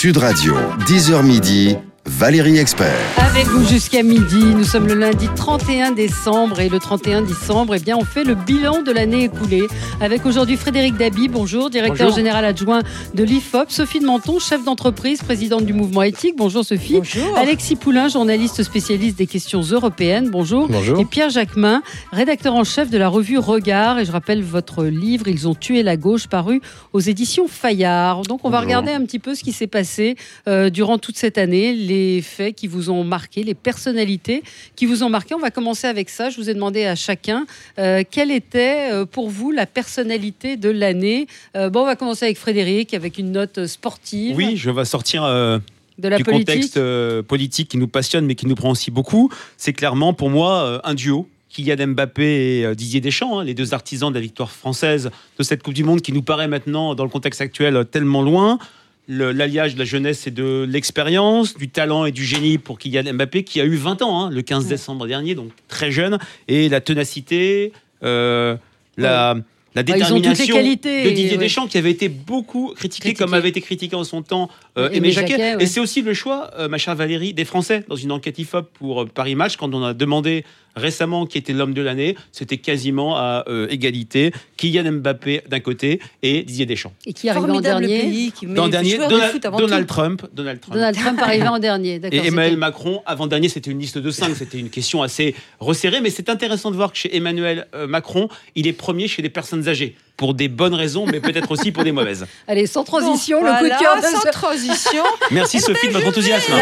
Sud Radio, 10h midi, Valérie Expert. Avec vous jusqu'à midi, nous sommes le lundi 31 décembre et le 31 décembre, on fait le bilan de l'année écoulée avec aujourd'hui Frédéric Dabi, bonjour, directeur général adjoint de l'IFOP, Sophie de Menton, chef d'entreprise, présidente du mouvement éthique, bonjour Sophie. Bonjour. Alexis Poulain, journaliste spécialiste des questions européennes, bonjour. Bonjour. Et Pierre Jacquemin, rédacteur en chef de la revue Regard, et je rappelle votre livre Ils ont tué la gauche, paru aux éditions Fayard. Donc on va regarder un petit peu ce qui s'est passé durant toute cette année, les faits qui vous ont marqué, les personnalités qui vous ont marqué. On va commencer avec ça. Je vous ai demandé à chacun quelle était pour vous la personnalité de l'année. On va commencer avec Frédéric, avec une note sportive. Oui, je vais sortir de la du politique. contexte politique qui nous passionne, mais qui nous prend aussi beaucoup. C'est clairement pour moi un duo. Kylian Mbappé et Didier Deschamps, les deux artisans de la victoire française de cette Coupe du Monde qui nous paraît maintenant, dans le contexte actuel, tellement loin. L'alliage de la jeunesse et de l'expérience, du talent et du génie pour Kylian Mbappé, qui a eu 20 ans, le 15 décembre dernier, donc très jeune, et la ténacité, la détermination de Didier Deschamps, qui avait été beaucoup critiqué, comme avait été critiqué en son temps Aimé Jacquet. Et c'est aussi le choix, ma chère Valérie, des Français, dans une enquête IFOP pour Paris Match, quand on a demandé récemment qui était l'homme de l'année, c'était quasiment à égalité. Kylian Mbappé d'un côté et Didier Deschamps. Et qui arrive en dernier pays qui met dernier, Donald Trump. Donald Trump arrivait en dernier. Et Emmanuel Macron, avant-dernier, c'était une liste de 5. C'était une question assez resserrée. Mais c'est intéressant de voir que chez Emmanuel Macron, il est premier chez les personnes âgées. Pour des bonnes raisons, mais peut-être aussi pour des mauvaises. Allez, sans transition, bon, le coup de cœur de sans transition. Merci Sophie de votre enthousiasme.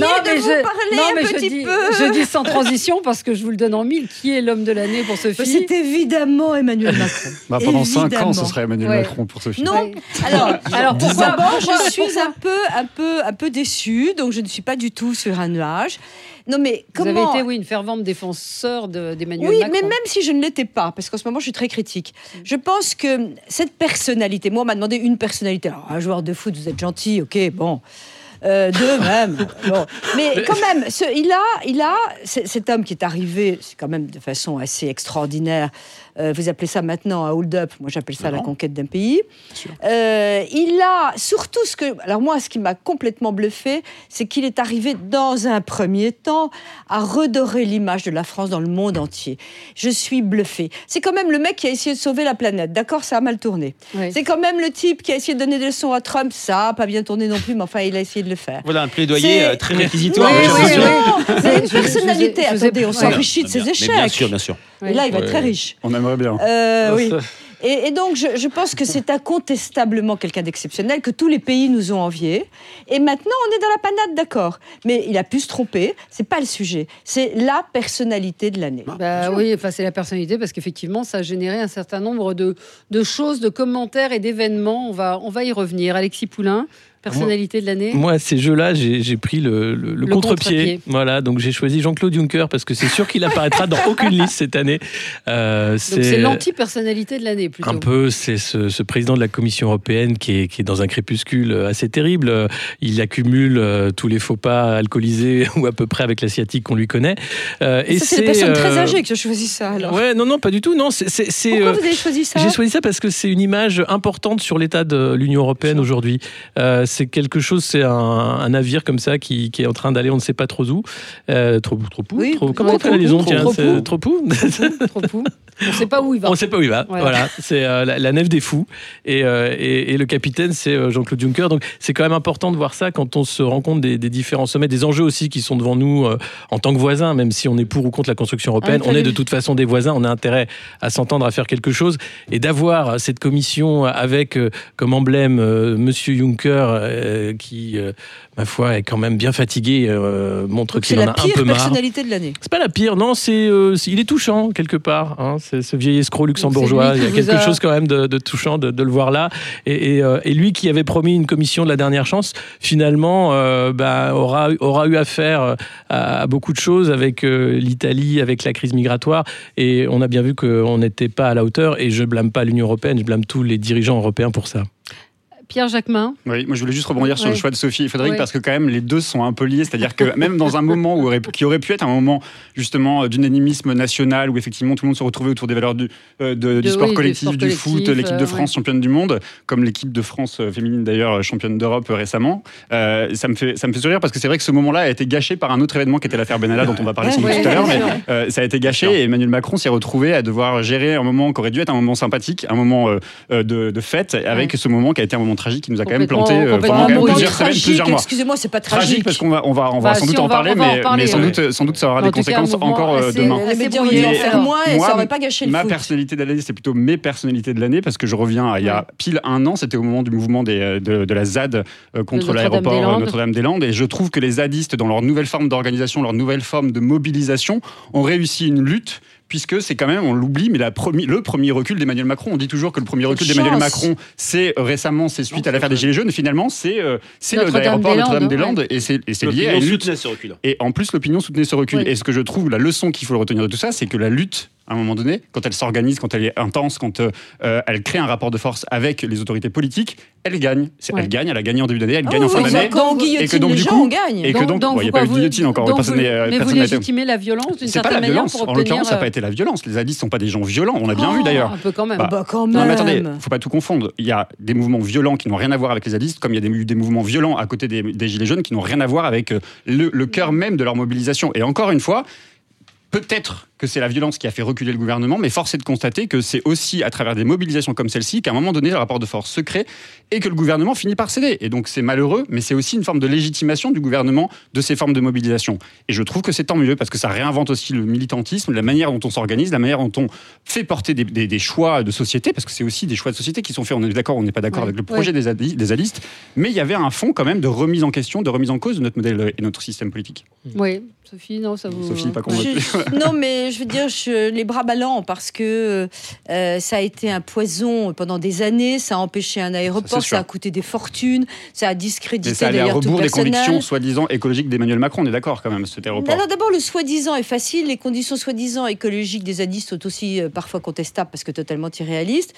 Je dis sans transition parce que je vous le donne en mille. Qui est l'homme de l'année pour Sophie ? C'est évidemment Emmanuel Macron. Pendant 5 ans, ce serait Emmanuel Macron pour Sophie. Non. Alors pourquoi je suis un peu déçue, donc je ne suis pas du tout sur un nuage. Non, mais comment... Vous avez été, une fervente défenseur d'Emmanuel Macron. Oui, mais même si je ne l'étais pas, parce qu'en ce moment, je suis très critique, je pense que cette personnalité... Moi, on m'a demandé une personnalité. Alors, un joueur de foot, vous êtes gentil, ok, bon... deux même. Bon. Mais quand même, cet homme qui est arrivé, c'est quand même de façon assez extraordinaire. Vous appelez ça maintenant un hold-up. Moi, j'appelle ça la conquête d'un pays. Il a surtout alors moi, ce qui m'a complètement bluffé, c'est qu'il est arrivé dans un premier temps à redorer l'image de la France dans le monde entier. Je suis bluffée. C'est quand même le mec qui a essayé de sauver la planète. D'accord, ça a mal tourné. Oui. C'est quand même le type qui a essayé de donner des leçons à Trump. Ça a pas bien tourné non plus, mais enfin, il a essayé de le faire. Voilà un plaidoyer très réquisitoire. Oui. C'est une personnalité. Attendez, on s'enrichit de ses échecs. Bien sûr. Et là, il va être très riche. On aimerait bien. Oui. Et donc, je pense que c'est incontestablement quelqu'un d'exceptionnel, que tous les pays nous ont envié. Et maintenant, on est dans la panade, d'accord. Mais il a pu se tromper, c'est pas le sujet. C'est la personnalité de l'année. C'est la personnalité, parce qu'effectivement, ça a généré un certain nombre de choses, de commentaires et d'événements. On va y revenir. Alexis Poulain, personnalité de l'année. Moi, ces jeux-là, j'ai pris le contre-pied. Voilà, donc j'ai choisi Jean-Claude Juncker, parce que c'est sûr qu'il apparaîtra dans aucune liste cette année. Donc c'est l'anti-personnalité de l'année, plutôt. Un peu, c'est ce président de la Commission européenne qui est dans un crépuscule assez terrible. Il accumule tous les faux pas alcoolisés, ou à peu près, avec l'asiatique qu'on lui connaît. Et c'est des personnes très âgées que j'ai choisi ça, alors. Ouais, non, pas du tout. Non, Pourquoi vous avez choisi ça ? J'ai choisi ça parce que c'est une image importante sur l'état de l'Union européenne aujourd'hui. C'est quelque chose, c'est un navire comme ça qui est en train d'aller, on ne sait pas trop où. Comment on fait la liaison ? Trop pou. On ne sait pas où il va. On ne sait pas où il va. Voilà. C'est la nef des fous. Et le capitaine, c'est Jean-Claude Juncker. Donc c'est quand même important de voir ça quand on se rend compte des différents sommets, des enjeux aussi qui sont devant nous en tant que voisins, même si on est pour ou contre la construction européenne. On est de toute façon des voisins. On a intérêt à s'entendre, à faire quelque chose. Et d'avoir cette commission avec comme emblème Monsieur Juncker, qui, ma foi, est quand même bien fatigué, montre qu'il en a un peu marre. C'est la pire personnalité de l'année. C'est pas la pire, non, il est touchant, quelque part. C'est ce vieil escroc luxembourgeois. Il y a quelque chose quand même de touchant de le voir là. Et lui qui avait promis une commission de la dernière chance, finalement, aura eu affaire à beaucoup de choses avec l'Italie, avec la crise migratoire. Et on a bien vu qu'on n'était pas à la hauteur. Et je blâme pas l'Union européenne, je blâme tous les dirigeants européens pour ça. Pierre Jacquemin. Oui, moi je voulais juste rebondir sur le choix de Sophie et Frédéric, Ouais. parce que quand même les deux sont un peu liés, c'est-à-dire que même dans un moment qui aurait pu être un moment justement d'unanimisme national, où effectivement tout le monde se retrouvait autour des valeurs du sport collectif, du foot, l'équipe de France championne du monde, comme l'équipe de France féminine d'ailleurs championne d'Europe récemment, ça me fait sourire parce que c'est vrai que ce moment-là a été gâché par un autre événement qui était l'affaire Benalla dont on va parler sans doute tout à l'heure, mais ça a été gâché et Emmanuel Macron s'est retrouvé à devoir gérer un moment qui aurait dû être un moment sympathique, un moment de fête, avec ce moment qui a été un moment tragique qui nous a quand même planté pendant plusieurs semaines, plusieurs mois. Excusez-moi, c'est pas tragique. Parce qu'on va sans doute en parler, mais sans doute ça aura des conséquences encore demain. Ça n'aurait pas gâché le foot. Ma personnalité de l'année, c'est plutôt mes personnalités de l'année, parce que je reviens à il y a pile un an, c'était au moment du mouvement de la ZAD contre l'aéroport Notre-Dame-des-Landes, et je trouve que les zadistes, dans leur nouvelle forme d'organisation, leur nouvelle forme de mobilisation, ont réussi une lutte, puisque c'est quand même, on l'oublie, mais le premier recul d'Emmanuel Macron. On dit toujours que le premier recul d'Emmanuel Macron, c'est suite à l'affaire des Gilets jaunes, et finalement, c'est l'aéroport Notre-Dame-des-Landes, et c'est lié à une lutte. Et en plus, l'opinion soutenait ce recul. Et ce que je trouve, la leçon qu'il faut retenir de tout ça, c'est que la lutte, à un moment donné, quand elle s'organise, quand elle est intense, quand elle crée un rapport de force avec les autorités politiques, elle gagne. Elle a gagné en début d'année, elle gagne en fin d'année. Quand on guillotine les gens, on gagne. Et que donc, il n'y a pas eu de guillotine encore. Mais vous légitimez la violence d'une certaine manière pour obtenir... En l'occurrence, ça n'a pas été la violence. Les zadistes ne sont pas des gens violents. On a bien vu d'ailleurs. Un peu quand même. Non, mais attendez, il ne faut pas tout confondre. Il y a des mouvements violents qui n'ont rien à voir avec les zadistes, comme il y a des mouvements violents à côté des Gilets jaunes qui n'ont rien à voir avec le cœur même de leur mobilisation. Et encore une fois, peut-être que c'est la violence qui a fait reculer le gouvernement, mais force est de constater que c'est aussi à travers des mobilisations comme celle-ci qu'à un moment donné, le rapport de force se crée et que le gouvernement finit par céder. Et donc c'est malheureux, mais c'est aussi une forme de légitimation du gouvernement de ces formes de mobilisation. Et je trouve que c'est tant mieux, parce que ça réinvente aussi le militantisme, la manière dont on s'organise, la manière dont on fait porter des choix de société, parce que c'est aussi des choix de société qui sont faits, on est d'accord, on n'est pas d'accord avec le projet des zadistes, mais il y avait un fond quand même de remise en question, de remise en cause de notre modèle et notre système politique. Oui, Sophie, non, ça vous... Sophie, pas convaincue. Non, mais je veux dire, les bras ballants, parce que ça a été un poison pendant des années, ça a empêché un aéroport, ça a coûté des fortunes, ça a discrédité d'ailleurs tout le personnel. Mais ça allait à rebours des convictions soi-disant écologiques d'Emmanuel Macron, on est d'accord quand même, cet aéroport. Alors d'abord, le soi-disant est facile, les conditions soi-disant écologiques des zadistes sont aussi parfois contestables parce que totalement irréalistes.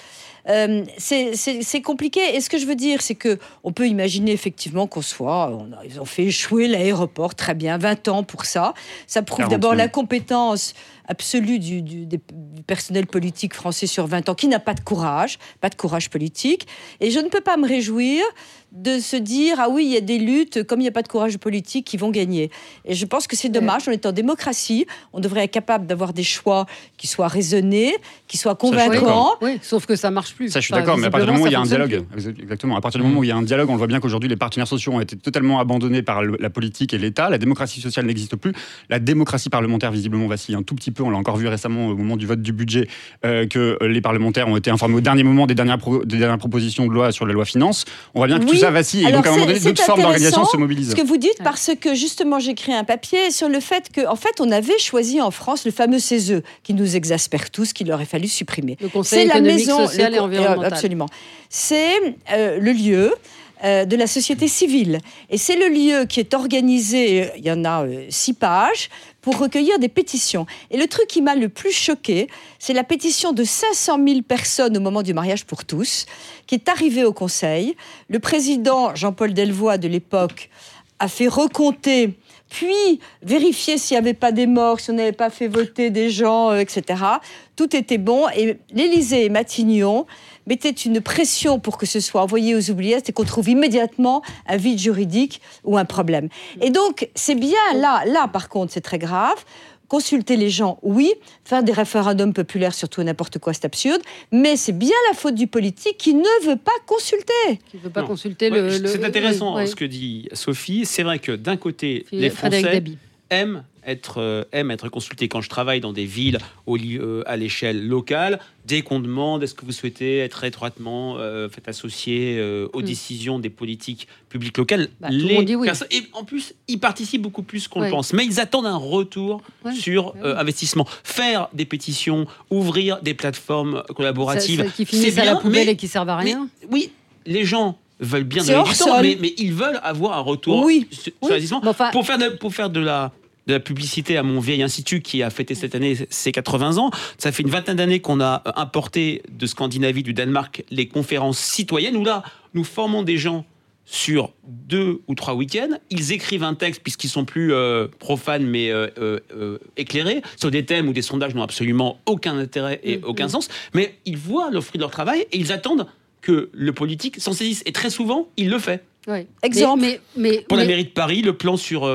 C'est compliqué. Et ce que je veux dire, c'est qu'on peut imaginer effectivement ils ont fait échouer l'aéroport, très bien, 20 ans pour ça. Ça prouve d'abord la compétence absolue du personnel politique français sur 20 ans, qui n'a pas de courage politique. Et je ne peux pas me réjouir de se dire, ah oui, il y a des luttes, comme il n'y a pas de courage politique, qui vont gagner. Et je pense que c'est dommage, on est en démocratie, on devrait être capable d'avoir des choix qui soient raisonnés, qui soient convaincants. Oui, sauf que ça ne marche plus. Ça, je suis d'accord, mais à partir du moment où il y a un dialogue, exactement, à partir du moment où il y a un dialogue, on le voit bien qu'aujourd'hui, les partenaires sociaux ont été totalement abandonnés par la politique et l'État, la démocratie sociale n'existe plus, la démocratie parlementaire, visiblement, vacille un tout petit peu, on l'a encore vu récemment au moment du vote du budget, que les parlementaires ont été informés au dernier moment des dernières propositions de loi sur la loi finances. On voit bien que tout ça vacille, et donc à un moment donné, d'autres formes d'organisation se mobilisent. Ce que vous dites, parce que justement, j'ai écrit un papier sur le fait qu'en fait, on avait choisi en France le fameux CESE, qui nous exaspère tous, qu'il aurait fallu supprimer. Le Conseil économique, social et environnemental. Absolument. C'est le lieu de la société civile. Et c'est le lieu qui est organisé, il y en a 6 pages, pour recueillir des pétitions. Et le truc qui m'a le plus choqué, c'est la pétition de 500 000 personnes au moment du mariage pour tous, qui est arrivée au Conseil. Le président Jean-Paul Delevoye de l'époque a fait recompter, puis vérifier s'il n'y avait pas des morts, si on n'avait pas fait voter des gens, etc. Tout était bon. Et l'Élysée et Matignon mettaient une pression pour que ce soit envoyé aux oubliettes et qu'on trouve immédiatement un vide juridique ou un problème. Et donc, c'est bien là par contre, c'est très grave. Consulter les gens, oui. Faire des référendums populaires, surtout n'importe quoi, c'est absurde. Mais c'est bien la faute du politique qui ne veut pas consulter. Qui ne veut pas consulter C'est intéressant ce que dit Sophie. C'est vrai que d'un côté, les Français aiment être consultés. Quand je travaille dans des villes à l'échelle locale, dès qu'on demande est-ce que vous souhaitez être étroitement associé aux décisions des politiques publiques locales, les personnes, et en plus, ils participent beaucoup plus qu'on le pense. Mais ils attendent un retour sur investissement. Faire des pétitions, ouvrir des plateformes collaboratives, qui finissent à la poubelle et qui servent à rien. Oui, les gens veulent bien donner du temps, mais ils veulent avoir un retour sur l'investissement. Pour faire de la publicité à mon vieil institut qui a fêté cette année ses 80 ans. Ça fait une vingtaine d'années qu'on a importé de Scandinavie, du Danemark, les conférences citoyennes où là, nous formons des gens sur 2 ou 3 week-ends, ils écrivent un texte, puisqu'ils sont plus profanes mais éclairés, sur des thèmes où des sondages n'ont absolument aucun intérêt et aucun sens, mais ils voient le fruit de leur travail et ils attendent que le politique s'en saisisse. Et très souvent, il le fait. Ouais. Exemple. Pour la mairie de Paris, le plan sur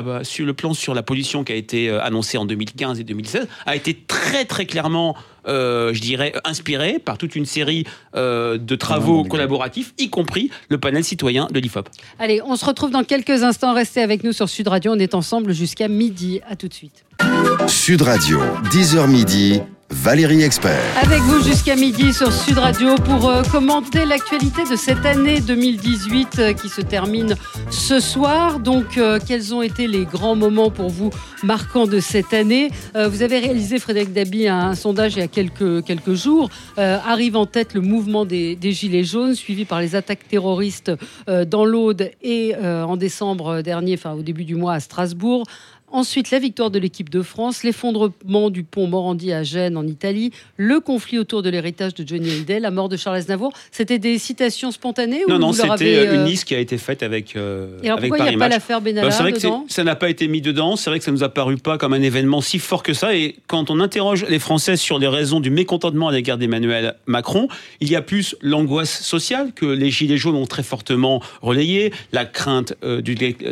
la pollution qui a été annoncé en 2015 et 2016 a été très très clairement, je dirais, inspiré par toute une série de travaux collaboratifs, y compris le panel citoyen de l'IFOP. Allez, on se retrouve dans quelques instants. Restez avec nous sur Sud Radio. On est ensemble jusqu'à midi. À tout de suite. Sud Radio, 10h midi, Valérie Expert. Avec vous jusqu'à midi sur Sud Radio pour commenter l'actualité de cette année 2018 qui se termine ce soir. Donc, quels ont été les grands moments pour vous marquants de cette année ? Vous avez réalisé, Frédéric Dabi, un sondage il y a quelques jours. Arrive en tête le mouvement des Gilets jaunes, suivi par les attaques terroristes dans l'Aude et en décembre dernier, enfin au début du mois à Strasbourg. Ensuite, la victoire de l'équipe de France, l'effondrement du pont Morandi à Gênes en Italie, le conflit autour de l'héritage de Johnny Hallyday, la mort de Charles Aznavour. C'était des citations spontanées ou Non, vous leur c'était avez, une liste qui a été faite avec Et alors pourquoi il n'y a pas l'affaire Benalla dedans ? Ça n'a pas été mis dedans. C'est vrai que ça nous a paru pas comme un événement si fort que ça. Et quand on interroge les Français sur les raisons du mécontentement à l'égard d'Emmanuel Macron, il y a plus l'angoisse sociale que les Gilets jaunes ont très fortement relayée, la crainte du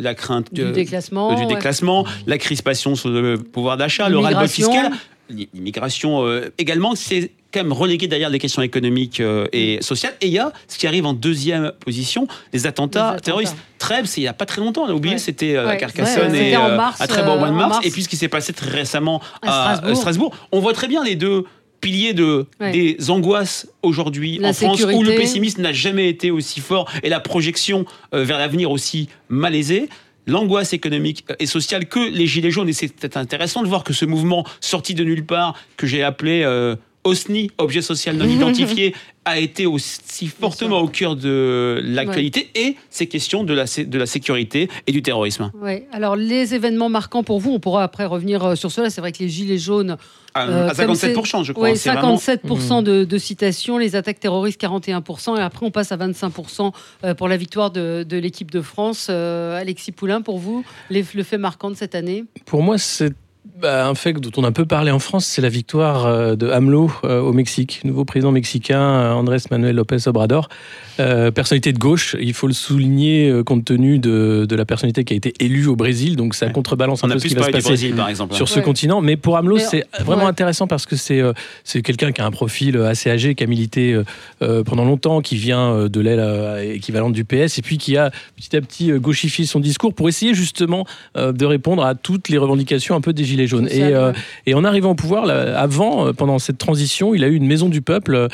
déclassement, la crispation sur le pouvoir d'achat, le ras-le-bol fiscal, l'immigration également. C'est quand même relégué derrière les questions économiques et sociales. Et il y a ce qui arrive en deuxième position, les attentats terroristes. Trèbes, c'est il n'y a pas très longtemps, on l'a oublié, c'était à Carcassonne et à Trèbes au mois de mars. Et puis ce qui s'est passé très récemment à Strasbourg. On voit très bien les deux piliers des angoisses aujourd'hui en France, où le pessimisme n'a jamais été aussi fort et la projection vers l'avenir aussi malaisée. L'angoisse économique et sociale que les Gilets jaunes, et c'est peut-être intéressant de voir que ce mouvement sorti de nulle part, que j'ai appelé OSNI, objet social non identifié, a été aussi fortement au cœur de l'actualité et ces questions de la sécurité et du terrorisme. Oui. Alors les événements marquants pour vous, on pourra après revenir sur cela. C'est vrai que les Gilets jaunes... à 57%, je crois. Oui, 57% de citations, les attaques terroristes 41%, et après on passe à 25% pour la victoire de l'équipe de France. Alexis Poulain, pour vous, le fait marquant de cette année ? Pour moi, c'est un fait dont on a un peu parlé en France, c'est la victoire de AMLO au Mexique, nouveau président mexicain, Andrés Manuel López Obrador. Personnalité de gauche, il faut le souligner compte tenu de la personnalité qui a été élue au Brésil, donc ça contrebalance un peu ce qui va se passer Brésil, par exemple, sur ce continent. Mais pour AMLO, c'est vraiment intéressant parce que c'est quelqu'un qui a un profil assez âgé, qui a milité pendant longtemps, qui vient de l'aile équivalente du PS et puis qui a petit à petit gauchifié son discours pour essayer justement de répondre à toutes les revendications un peu des Gilets jaunes. Et en arrivant au pouvoir, pendant cette transition, il a eu une maison du peuple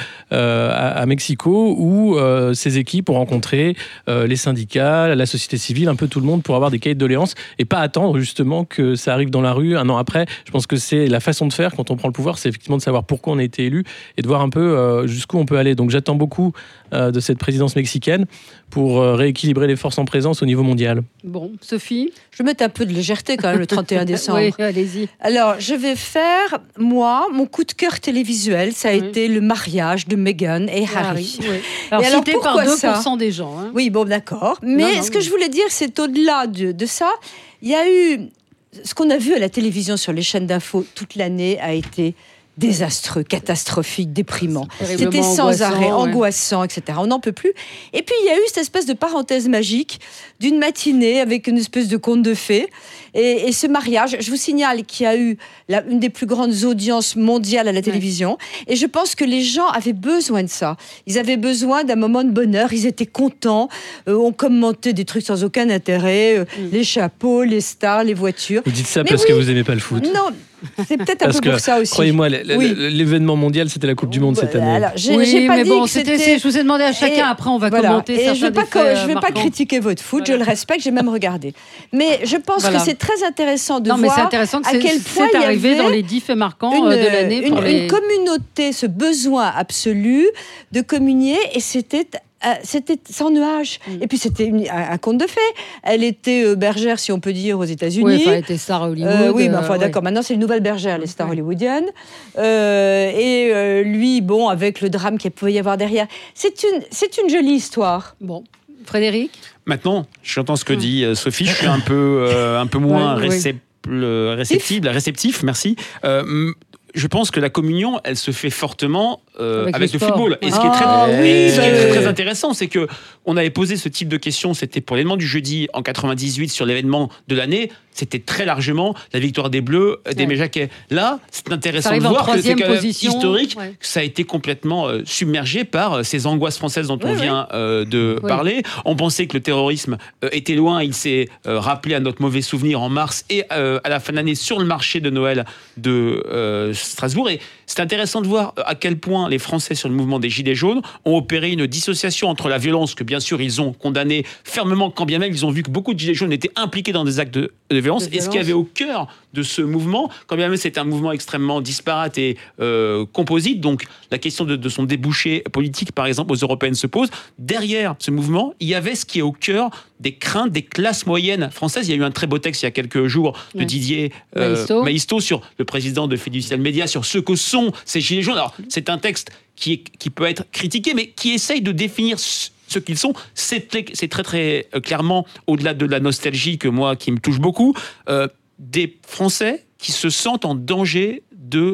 à Mexico où ses équipes ont rencontré les syndicats, la société civile, un peu tout le monde pour avoir des cahiers de doléances et pas attendre justement que ça arrive dans la rue un an après. Je pense que c'est la façon de faire quand on prend le pouvoir, c'est effectivement de savoir pourquoi on a été élu et de voir un peu jusqu'où on peut aller. Donc j'attends beaucoup de cette présidence mexicaine pour rééquilibrer les forces en présence au niveau mondial. Bon, Sophie ? Je vais mettre un peu de légèreté quand même le 31 décembre. Oui, allez-y. Alors, je vais faire, moi, mon coup de cœur télévisuel, ça a été le mariage de Meghan et Harry. Oui. Alors, cité par 2% des gens. Hein. Oui, bon, d'accord. Mais ce que je voulais dire, c'est au-delà de ça, il y a eu... Ce qu'on a vu à la télévision sur les chaînes d'infos toute l'année a été désastreux, catastrophique, déprimant. C'était sans arrêt, angoissant, etc. On n'en peut plus. Et puis, il y a eu cette espèce de parenthèse magique d'une matinée avec une espèce de conte de fées. Et ce mariage, je vous signale qu'il y a eu une des plus grandes audiences mondiales à la télévision. Et je pense que les gens avaient besoin de ça. Ils avaient besoin d'un moment de bonheur. Ils étaient contents. On commentait des trucs sans aucun intérêt. Les chapeaux, les stars, les voitures. Vous dites ça parce que vous n'aimez pas le foot. Non, c'est peut-être un peu pour ça aussi. Croyez-moi, l'événement mondial, c'était la Coupe du Monde cette année. Alors, j'ai pas dit que c'était... Je vous ai demandé à chacun, après on va commenter certains je ne vais pas critiquer votre foot, je le respecte, j'ai même regardé. Mais je pense que c'est très intéressant de voir à quel point c'est arrivé dans les 10 faits marquants de l'année. Une communauté, ce besoin absolu de communier, et c'était c'était sans nuage. Et puis c'était un conte de fées. Elle était bergère, si on peut dire, aux États-Unis. Oui, elle était star à Hollywood. Oui, mais enfin, d'accord. Maintenant, c'est une nouvelle bergère, les stars hollywoodiennes. Lui, bon, avec le drame qu'il pouvait y avoir derrière. C'est une jolie histoire. Bon. Frédéric ? Maintenant, j'entends ce que dit Sophie. Je suis un peu moins réceptif, merci. Je pense que la communion, elle se fait fortement avec le football. Et ce qui est très intéressant, c'est que on avait posé ce type de questions, c'était pour l'événement du jeudi en 98 sur l'événement de l'année. C'était très largement la victoire des Bleus, d'Aimé Jacquet. Là, c'est intéressant de voir que c'est quand même historique, que ça a été complètement submergé par ces angoisses françaises dont on vient de parler. On pensait que le terrorisme était loin. Il s'est rappelé à notre mauvais souvenir en mars et à la fin d'année sur le marché de Noël de Strasbourg. Et c'est intéressant de voir à quel point les Français sur le mouvement des Gilets jaunes ont opéré une dissociation entre la violence que bien sûr ils ont condamnée fermement, quand bien même ils ont vu que beaucoup de Gilets jaunes étaient impliqués dans des actes de violence. Et ce qu'il y avait au cœur de ce mouvement, quand bien même c'est un mouvement extrêmement disparate et composite, donc la question de son débouché politique par exemple aux européennes se pose. Derrière ce mouvement, il y avait ce qui est au cœur des craintes des classes moyennes françaises. Il y a eu un très beau texte il y a quelques jours de Didier Maïsto sur le président de Fiducial Média, sur ce que sont ces Gilets jaunes. Alors c'est un texte qui peut être critiqué, mais qui essaye de définir ce qu'ils sont. C'est très très clairement, au-delà de la nostalgie qui me touche beaucoup, des Français qui se sentent en danger de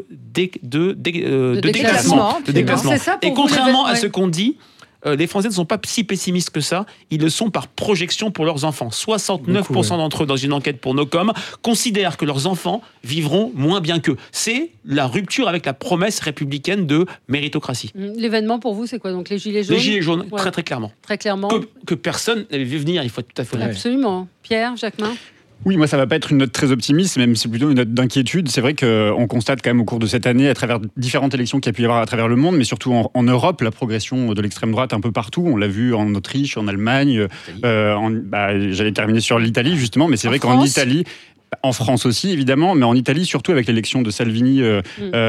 déclassement. Et contrairement à ce qu'on dit, les Français ne sont pas si pessimistes que ça. Ils le sont par projection pour leurs enfants. 69% d'entre eux, dans une enquête pour Nocom, considèrent que leurs enfants vivront moins bien qu'eux. C'est la rupture avec la promesse républicaine de méritocratie. L'événement pour vous, c'est quoi donc les Gilets jaunes ? Les Gilets jaunes, très très clairement. Très clairement. Que personne n'avait vu venir, il faut être tout à fait honnête. Absolument. Pierre, Jacquemin ? Oui, moi, ça ne va pas être une note très optimiste, même c'est plutôt une note d'inquiétude. C'est vrai qu'on constate quand même au cours de cette année, à travers différentes élections qu'il y a pu y avoir à travers le monde, mais surtout en Europe, la progression de l'extrême droite un peu partout. On l'a vu en Autriche, en Allemagne. J'allais terminer sur l'Italie, justement, mais c'est vrai qu'en Italie... En France aussi, évidemment, mais en Italie, surtout avec l'élection de Salvini à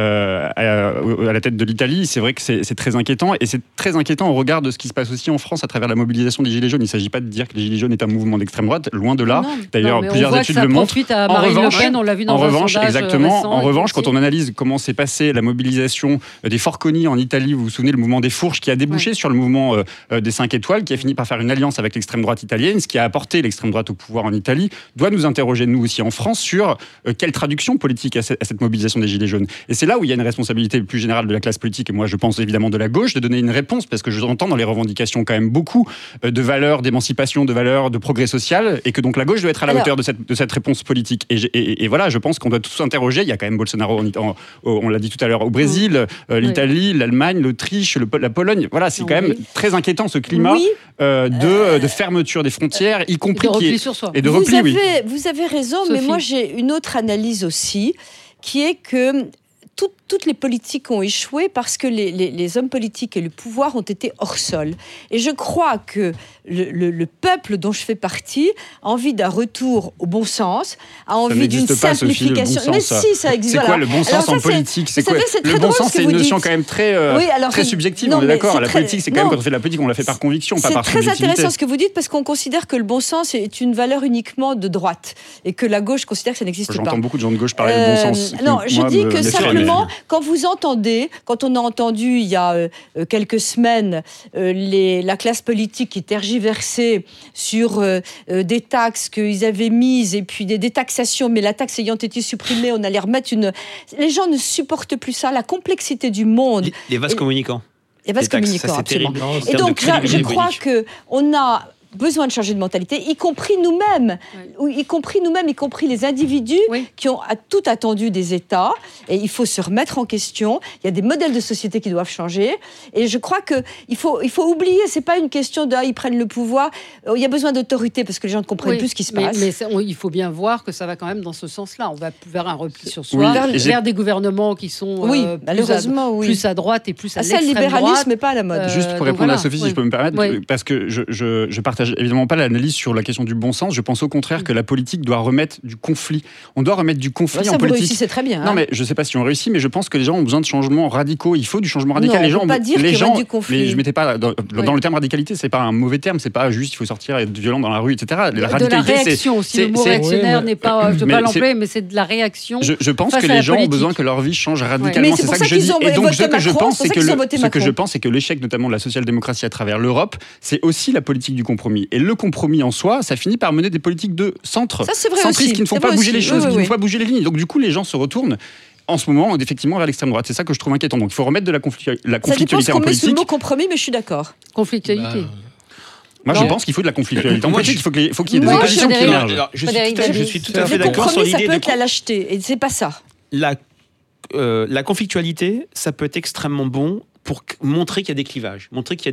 la tête de l'Italie, c'est vrai que c'est très inquiétant. Et c'est très inquiétant au regard de ce qui se passe aussi en France à travers la mobilisation des Gilets jaunes. Il ne s'agit pas de dire que les Gilets jaunes est un mouvement d'extrême droite, loin de là. D'ailleurs, plusieurs études le montrent. À Marine Le Pen, on l'a vu dans un sondage exactement. Récent, en revanche, quand on analyse comment s'est passée la mobilisation des Forconi en Italie, vous vous souvenez, le mouvement des Fourches qui a débouché sur le mouvement des 5 étoiles, qui a fini par faire une alliance avec l'extrême droite italienne, ce qui a apporté l'extrême droite au pouvoir en Italie, doit nous interroger, nous aussi en France, sur quelle traduction politique à cette mobilisation des Gilets jaunes. Et c'est là où il y a une responsabilité plus générale de la classe politique, et moi je pense évidemment de la gauche, de donner une réponse, parce que je entends dans les revendications quand même beaucoup de valeurs d'émancipation, de valeurs de progrès social, et que donc la gauche doit être à la hauteur de cette réponse politique. Et voilà, je pense qu'on doit tous s'interroger. Il y a quand même Bolsonaro, on l'a dit tout à l'heure, au Brésil, l'Italie, l'Allemagne, l'Autriche, la Pologne. Voilà, c'est quand même très inquiétant ce climat de fermeture des frontières, y compris de repli sur soi. Et de repli, vous avez raison, Sophie. mais moi j'ai une autre analyse aussi, qui est que toutes les politiques ont échoué parce que les hommes politiques et le pouvoir ont été hors sol. Et je crois que le peuple dont je fais partie a envie d'un retour au bon sens, a envie d'une simplification. Sophie, mais si, ça existe. C'est quoi le bon sens en politique ? C'est quoi le bon sens ? C'est une notion quand même très subjective. On est d'accord. La politique, c'est quand même quand on fait de la politique, on la fait par conviction, pas par subjectivité. C'est très intéressant ce que vous dites parce qu'on considère que le bon sens est une valeur uniquement de droite et que la gauche considère que ça n'existe pas. J'entends beaucoup de gens de gauche parler de bon sens. Non, je dis que simplement, quand on a entendu il y a quelques semaines la classe politique qui tergiversait sur des taxes qu'ils avaient mises et puis des détaxations, mais la taxe ayant été supprimée, on allait remettre une... Les gens ne supportent plus ça, la complexité du monde. Les vases communicants. Les vases communicants, absolument. Et donc, je crois qu'on a besoin de changer de mentalité, y compris nous-mêmes, y compris les individus qui ont tout attendu des États, et il faut se remettre en question. Il y a des modèles de société qui doivent changer, et je crois qu'il faut oublier, c'est pas une question ils prennent le pouvoir, il y a besoin d'autorité parce que les gens ne comprennent plus ce qui se passe. Mais il faut bien voir que ça va quand même dans ce sens-là. On va vers un repli sur soi, vers des gouvernements qui sont plus à droite et plus à l'extrême droite. Ça, le libéralisme n'est pas à la mode. Juste pour répondre à Sophie, si je peux me permettre, parce que je partage partage évidemment pas l'analyse sur la question du bon sens. Je pense au contraire que la politique doit remettre du conflit. On doit remettre du conflit ça, en vous politique. réussissez très bien. Non, mais je sais pas si on réussit, mais je pense que les gens ont besoin de changements radicaux. Il faut du changement radical. Non, les gens, on peut pas dire les qu'il y gens, aura du conflit. mais je mettais pas dans le terme radicalité. C'est pas un mauvais terme. C'est pas juste il faut sortir et être violent dans la rue, etc. La de la radicalité, réaction aussi. Le mot réactionnaire n'est pas, je ne veux pas l'employer, mais c'est de la réaction. Je pense face que à la les gens ont politique. besoin que leur vie change radicalement. Mais c'est C'est pour ça que ça je dis. qu'ils ont Et donc voté ce que je Macron, pense, c'est pour ça qu'ils ont voté Macron. c'est que l'échec notamment de la social-démocratie à travers l'Europe, c'est aussi la politique du compromis. Et le compromis en soi, ça finit par mener des politiques de centre, Ça, c'est vrai centristes aussi. qui ne font C'est pas vrai bouger aussi. les choses, Oui, qui oui, ne font pas bouger les lignes. Donc du coup, les gens se retournent en ce moment effectivement vers l'extrême droite. C'est ça que je trouve inquiétant. Donc il faut remettre de la Ça dépend conflictualité ce en qu'on met sous le politique. mot compromis, mais je suis d'accord. Conflictualité. Moi, je Non. pense qu'il faut de la conflictualité en Moi, politique. Il faut qu'il y ait des Moi, oppositions qui Frédéric- émergent. Alors, je Frédéric suis tout à fait Le d'accord sur compromis, ça l'idée peut de être la lâcheté, et c'est pas ça. la conflictualité, ça peut être extrêmement bon pour montrer qu'il y a des clivages, montrer qu'il y a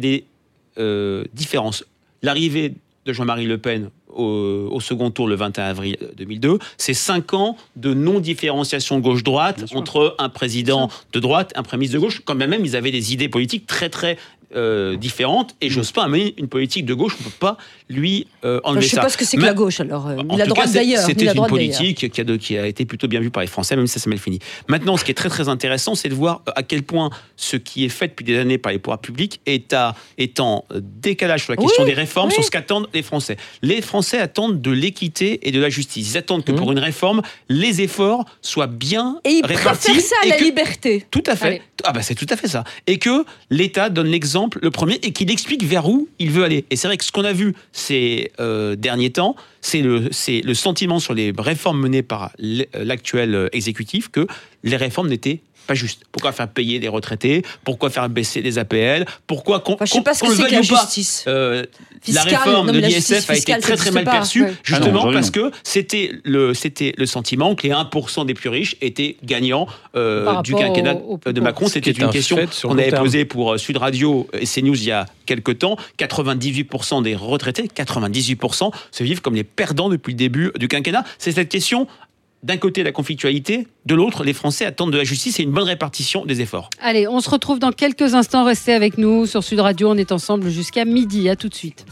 des différences. L'arrivée de Jean-Marie Le Pen au second tour le 21 avril 2002, c'est 5 ans de non-différenciation gauche-droite entre un président de droite et un premier ministre de gauche. Quand même, ils avaient des idées politiques très très différentes, et Jospin a mené une politique de gauche, on ne peut pas lui enlever Je sais ça. pas ce que c'est que Mais- la gauche, alors. En La tout droite cas, d'ailleurs. c'était la une droite d'ailleurs. politique qui a été plutôt bien vue par les Français, même si ça s'est mal fini. Maintenant, ce qui est très très intéressant, c'est de voir à quel point ce qui est fait depuis des années par les pouvoirs publics est en décalage sur la question des réformes, sur ce qu'attendent les Français. Les Français attendent de l'équité et de la justice. Ils attendent que pour une réforme, les efforts soient bien Et ils répartis. préfèrent ça à et la que- liberté. Tout à fait. Allez. Ah bah c'est tout à fait ça. Et que l'État donne l'exemple, le premier, et qu'il explique vers où il veut aller. Et c'est vrai que ce qu'on a vu ces derniers temps, c'est le sentiment sur les réformes menées par l'actuel exécutif que les réformes n'étaient pas juste. Pourquoi faire payer les retraités? Pourquoi faire baisser les APL? Pourquoi qu'on Je sais pas ce que qu'on le c'est que veuille la ou pas, justice. la Fiscale, réforme non, de mais la justice l'ISF a été fiscale, très ça très mal n'existe pas. perçue, Ouais. justement aujourd'hui, parce que c'était le sentiment que les 1% des plus riches étaient gagnants du rapport quinquennat au plus de pauvres. Macron. Ce qui C'était est une un question fait sur qu'on long avait terme. posée pour Sud Radio et CNews il y a quelques temps. 98% des retraités, 98% se vivent comme les perdants depuis le début du quinquennat. C'est cette question. D'un côté, la conflictualité, de l'autre, les Français attendent de la justice et une bonne répartition des efforts. Allez, on se retrouve dans quelques instants. Restez avec nous sur Sud Radio. On est ensemble jusqu'à midi. À tout de suite.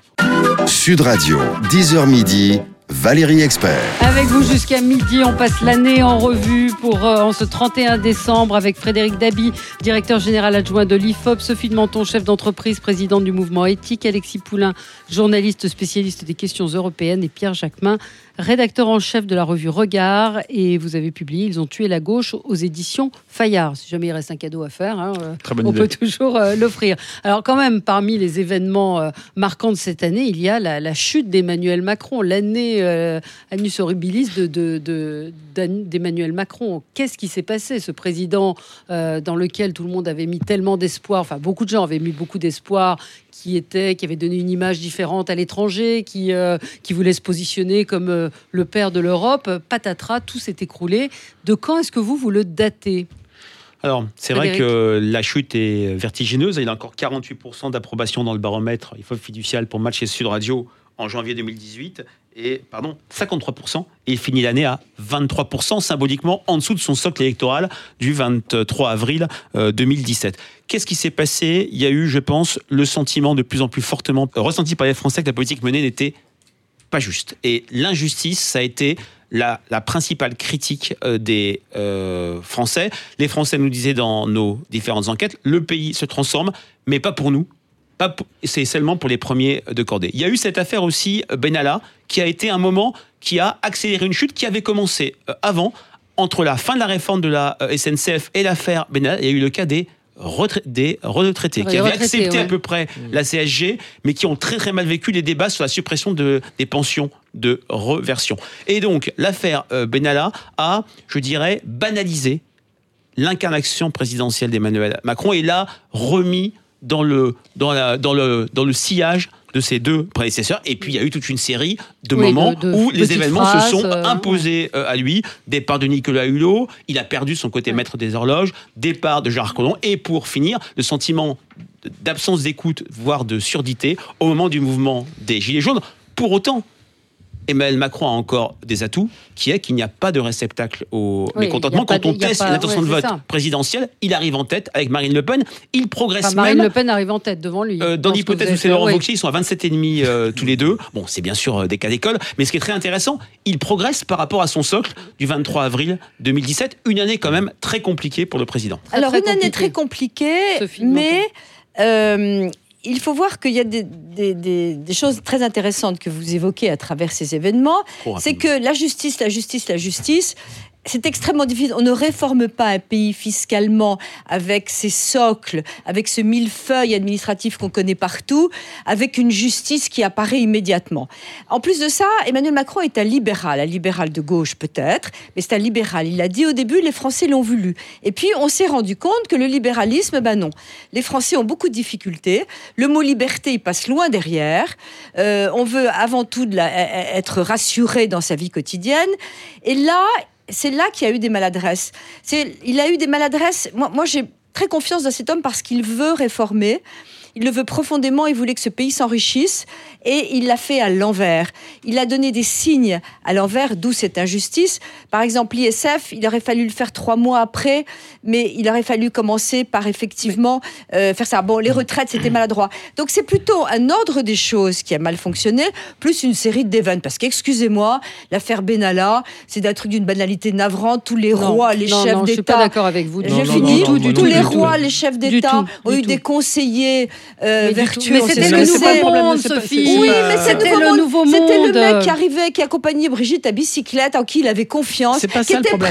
Sud Radio, 10h midi, Valérie Expert. Avec vous jusqu'à midi, on passe l'année en revue pour en ce 31 décembre avec Frédéric Dabi, directeur général adjoint de l'IFOP, Sophie de Menton, chef d'entreprise, présidente du mouvement éthique, Alexis Poulain, journaliste spécialiste des questions européennes, et Pierre Jacquemin, rédacteur en chef de la revue Regard. Et vous avez publié Ils ont tué la gauche aux éditions Fayard. Si jamais il reste un cadeau à faire, Très bonne on idée. peut toujours l'offrir. Alors quand même, parmi les événements marquants de cette année, il y a la chute d'Emmanuel Macron, l'année annus horribilis d'Emmanuel Macron. Qu'est-ce qui s'est passé? Ce président dans lequel tout le monde avait mis tellement d'espoir, enfin beaucoup de gens avaient mis beaucoup d'espoir, qui avait donné une image différente à l'étranger, qui voulait se positionner comme le père de l'Europe. Patatras, tout s'est écroulé. De quand est-ce que vous le datez? Alors, c'est vrai Frédéric. que la chute est vertigineuse. Il a encore 48% d'approbation dans le baromètre IFOP fiducial pour Match et Sud Radio en janvier 2018. Et, 53%. Et il finit l'année à 23%, symboliquement en dessous de son socle électoral du 23 avril 2017. Qu'est-ce qui s'est passé? Il y a eu, je pense, le sentiment de plus en plus fortement ressenti par les Français que la politique menée n'était pas juste. Et l'injustice, ça a été la principale critique des Français. Les Français nous disaient dans nos différentes enquêtes, le pays se transforme, mais pas pour nous. C'est seulement pour les premiers de cordée. Il y a eu cette affaire aussi, Benalla, qui a été un moment qui a accéléré une chute qui avait commencé avant. Entre la fin de la réforme de la SNCF et l'affaire Benalla, il y a eu le cas des retraités qui avaient accepté à peu près la CSG, mais qui ont très très mal vécu les débats sur la suppression des pensions de reversion. Et donc, l'affaire Benalla a, je dirais, banalisé l'incarnation présidentielle d'Emmanuel Macron et l'a remis dans le sillage de ses deux prédécesseurs. Et puis, il y a eu toute une série de moments où les événements se sont imposés à lui. Départ de Nicolas Hulot, il a perdu son côté maître des horloges, départ de Gérard Collomb, et pour finir, le sentiment d'absence d'écoute, voire de surdité, au moment du mouvement des Gilets jaunes. Pour autant, Emmanuel Macron a encore des atouts, qui est qu'il n'y a pas de réceptacle au mécontentement. Quand on teste une intention de vote présidentielle, il arrive en tête avec Marine Le Pen. Il progresse Marine Le Pen arrive en tête devant lui. Dans l'hypothèse où c'est Laurent Wauquiez, ils sont à 27,5 tous les deux. Bon, c'est bien sûr des cas d'école, mais ce qui est très intéressant, il progresse par rapport à son socle du 23 avril 2017. Une année quand même très compliquée pour le président. Alors, une année très compliquée, mais... il faut voir qu'il y a des choses très intéressantes que vous évoquez à travers ces événements. C'est que la justice, c'est extrêmement difficile. On ne réforme pas un pays fiscalement avec ses socles, avec ce millefeuille administratif qu'on connaît partout, avec une justice qui apparaît immédiatement. En plus de ça, Emmanuel Macron est un libéral de gauche peut-être, mais c'est un libéral. Il l'a dit au début, les Français l'ont voulu. Et puis, on s'est rendu compte que le libéralisme, non. Les Français ont beaucoup de difficultés. Le mot liberté, il passe loin derrière. On veut avant tout être rassuré dans sa vie quotidienne. Et là... c'est là qu'il y a eu des maladresses. Il a eu des maladresses. Moi, j'ai très confiance dans cet homme parce qu'il veut réformer. Il le veut profondément, il voulait que ce pays s'enrichisse et il l'a fait à l'envers. Il a donné des signes à l'envers, d'où cette injustice. Par exemple, l'ISF, il aurait fallu le faire 3 mois après, mais il aurait fallu commencer par effectivement faire ça. Bon, les retraites, c'était maladroit. Donc c'est plutôt un ordre des choses qui a mal fonctionné, plus une série d'événements. Parce qu'excusez-moi, l'affaire Benalla, c'est un truc d'une banalité navrante. Tous les rois, les chefs d'État... je suis pas d'accord avec vous. J'ai fini. Tous les rois, les chefs d'État ont eu des conseillers... vertueux. Mais c'était le nouveau monde, Sophie. Oui, mais c'était le nouveau monde. C'était le mec qui arrivait, qui accompagnait Brigitte à bicyclette, en qui il avait confiance. C'est pas ça le problème.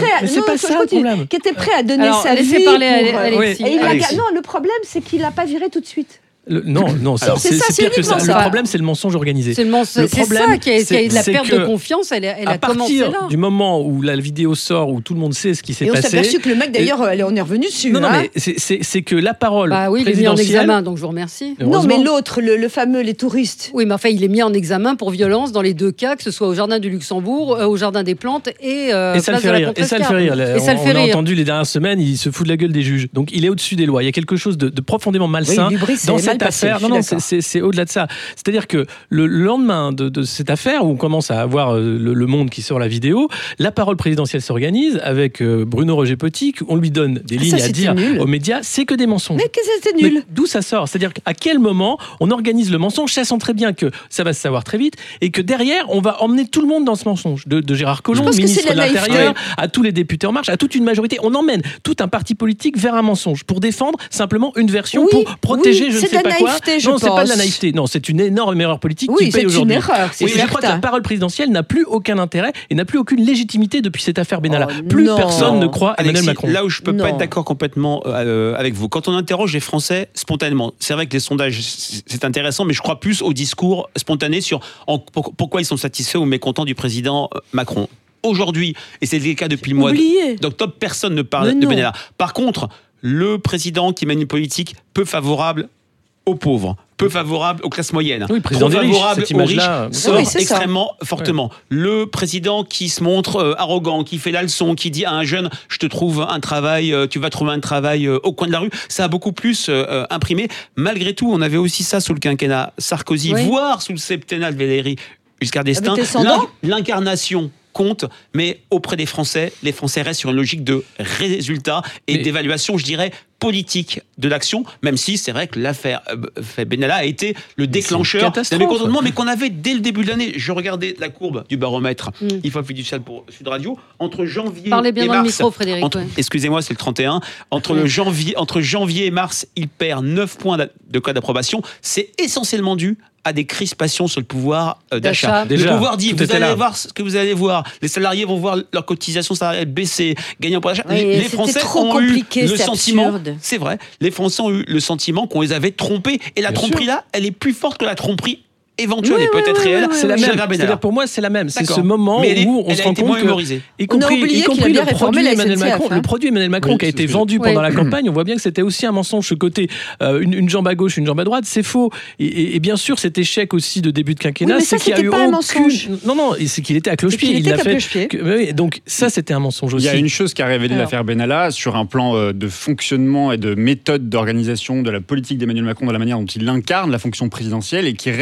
Qui était prêt à donner sa vie. Laissez parler Alexis. Non, le problème, c'est qu'il l'a pas viré tout de suite. Non, c'est pire que ça. Le problème, c'est le mensonge organisé. C'est ça qui a la perte de confiance. Elle a commencé là. À partir du moment où la vidéo sort, où tout le monde sait ce qui s'est passé. Et on s'est aperçu que le mec, d'ailleurs, on est revenu dessus. Non, mais c'est que la parole présidentielle... il est mis en examen, donc je vous remercie. Non, mais l'autre, le fameux, les touristes. Oui, mais enfin, il est mis en examen pour violence dans les 2 cas, que ce soit au Jardin du Luxembourg, au Jardin des Plantes et ça le fait rire. Et ça le fait rire. On a entendu les dernières semaines, il se fout de la gueule des juges. Donc, il est au-dessus des lois. Il y a quelque chose de profondément malsain dans cette affaire. C'est au-delà de ça. C'est-à-dire que le lendemain de cette affaire, où on commence à avoir le Monde qui sort la vidéo, la parole présidentielle s'organise avec Bruno Roger-Petit, on lui donne des lignes à dire aux médias, c'est que des mensonges. Mais que c'était nul. Mais d'où ça sort? C'est-à-dire à quel moment on organise le mensonge, sachant très bien que ça va se savoir très vite, et que derrière, on va emmener tout le monde dans ce mensonge. De Gérard Collomb, ministre de l'Intérieur, à tous les députés En Marche, à toute une majorité. On emmène tout un parti politique vers un mensonge pour défendre simplement une version, pour protéger je ne sais pas quoi. Non, c'est pas de la naïveté. Non, c'est une énorme erreur politique qui paye aujourd'hui. Et je crois que la parole présidentielle n'a plus aucun intérêt et n'a plus aucune légitimité depuis cette affaire Benalla. Plus personne ne croit à Emmanuel Macron. Là où je peux pas être d'accord complètement avec vous, quand on interroge les Français spontanément, c'est vrai que les sondages c'est intéressant, mais je crois plus au discours spontané sur pourquoi ils sont satisfaits ou mécontents du président Macron. Aujourd'hui, et c'est le cas depuis le mois d'octobre, personne ne parle de Benalla. Par contre, le président qui mène une politique peu favorable aux pauvres, peu favorable aux classes moyennes, trop favorable aux riches, sort extrêmement fortement. Le président qui se montre arrogant, qui fait la leçon, qui dit à un jeune « je te trouve un travail, tu vas trouver un travail au coin de la rue », ça a beaucoup plus imprimé. Malgré tout, on avait aussi ça sous le quinquennat Sarkozy, voire sous le septennat de Valéry Giscard d'Estaing. L'incarnation compte, mais auprès des Français, les Français restent sur une logique de résultat et d'évaluation, je dirais, politique de l'action, même si c'est vrai que l'affaire Benalla a été le déclencheur d'un mécontentement, mais qu'on avait dès le début de l'année. Je regardais la courbe du baromètre, il faut fiducial pour Sud Radio, entre janvier Parlez bien et dans mars, le micro, Frédéric. Excusez-moi, c'est le 31. Entre janvier et mars, il perd 9 points de cas d'approbation. C'est essentiellement dû à des crispations sur le pouvoir d'achat. Le pouvoir dit, vous allez voir ce que vous allez voir. Les salariés vont voir leur cotisation salariale baisser, gagner en pouvoir d'achat. Les Français ont eu le sentiment, c'est vrai, les Français ont eu le sentiment qu'on les avait trompés. Et la tromperie là, elle est plus forte que la tromperie éventuelle et peut-être réelle. C'est la même. C'est-à-dire pour moi, c'est la même. C'est ce moment où on se rend compte que, y compris le produit Emmanuel Macron, le produit Emmanuel Macron qui a été vendu pendant la campagne, on voit bien que c'était aussi un mensonge. Ce côté, une jambe à gauche, une jambe à droite, c'est faux. Et bien sûr, cet échec aussi de début de quinquennat, c'est qu'il y a eu aucune. Non, c'est qu'il était à cloche-pied. Il l'a fait. Donc ça, c'était un mensonge aussi. Il y a une chose qui a révélé l'affaire Benalla sur un plan de fonctionnement et de méthode d'organisation de la politique d'Emmanuel Macron, dans la manière dont il incarne la fonction présidentielle, et qui révèle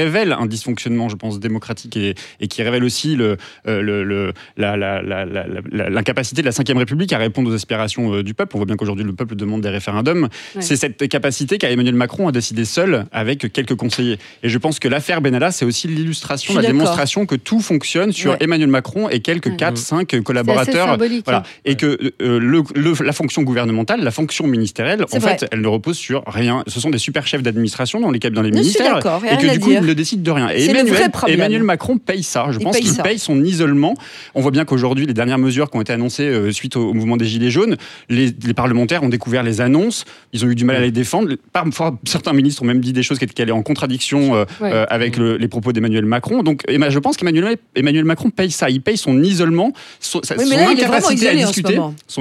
un dysfonctionnement, je pense, démocratique et qui révèle aussi l'incapacité de la Ve République à répondre aux aspirations du peuple. On voit bien qu'aujourd'hui, le peuple demande des référendums. Ouais. C'est cette capacité qu'a Emmanuel Macron à décider seul avec quelques conseillers. Et je pense que l'affaire Benalla, c'est aussi l'illustration, la démonstration que tout fonctionne sur Emmanuel Macron et quelques 4-5 collaborateurs. Voilà. Et que la fonction gouvernementale, la fonction ministérielle, fait, elle ne repose sur rien. Ce sont des super chefs d'administration dans les ministères et que du coup, ils ne décident de rien. Et Emmanuel Macron paye ça. Je pense qu'il paye son isolement. On voit bien qu'aujourd'hui, les dernières mesures qui ont été annoncées suite au mouvement des Gilets jaunes, les parlementaires ont découvert les annonces, ils ont eu du mal à les défendre. Parfois, certains ministres ont même dit des choses qui allaient en contradiction avec les propos d'Emmanuel Macron. Donc, je pense qu'Emmanuel Macron paye ça. Il paye son isolement, son incapacité à discuter,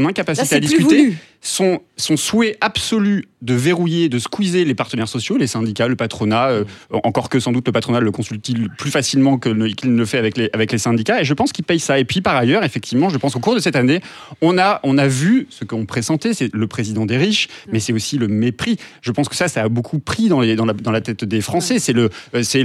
son souhait absolu de verrouiller, de squeezer les partenaires sociaux, les syndicats, le patronat, encore que sans doute le patronat le consulte-t-il plus facilement qu'il ne le fait avec les syndicats, et je pense qu'il paye ça. Et puis par ailleurs, effectivement, je pense qu'au cours de cette année, on a vu ce qu'on pressentait, c'est le président des riches, mais c'est aussi le mépris. Je pense que ça a beaucoup pris dans la tête des Français. C'est le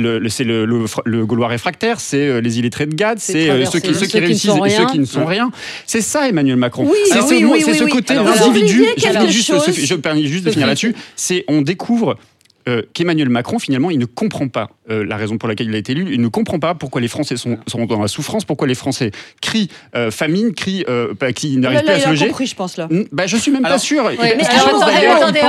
Gaulois réfractaire, c'est les illettrés de Gade, c'est ceux qui réussissent et ceux qui ne sont rien. C'est ça, Emmanuel Macron. C'est ce côté d'individu. Je me permets juste de finir là-dessus. On découvre qu'Emmanuel Macron, finalement, il ne comprend pas la raison pour laquelle il a été élu. Il ne comprend pas pourquoi les Français sont dans la souffrance, pourquoi les Français crient famine, crient qu'ils n'arrivent plus à se loger. Il a compris, je pense, là. Je suis même pas sûr. Attendez,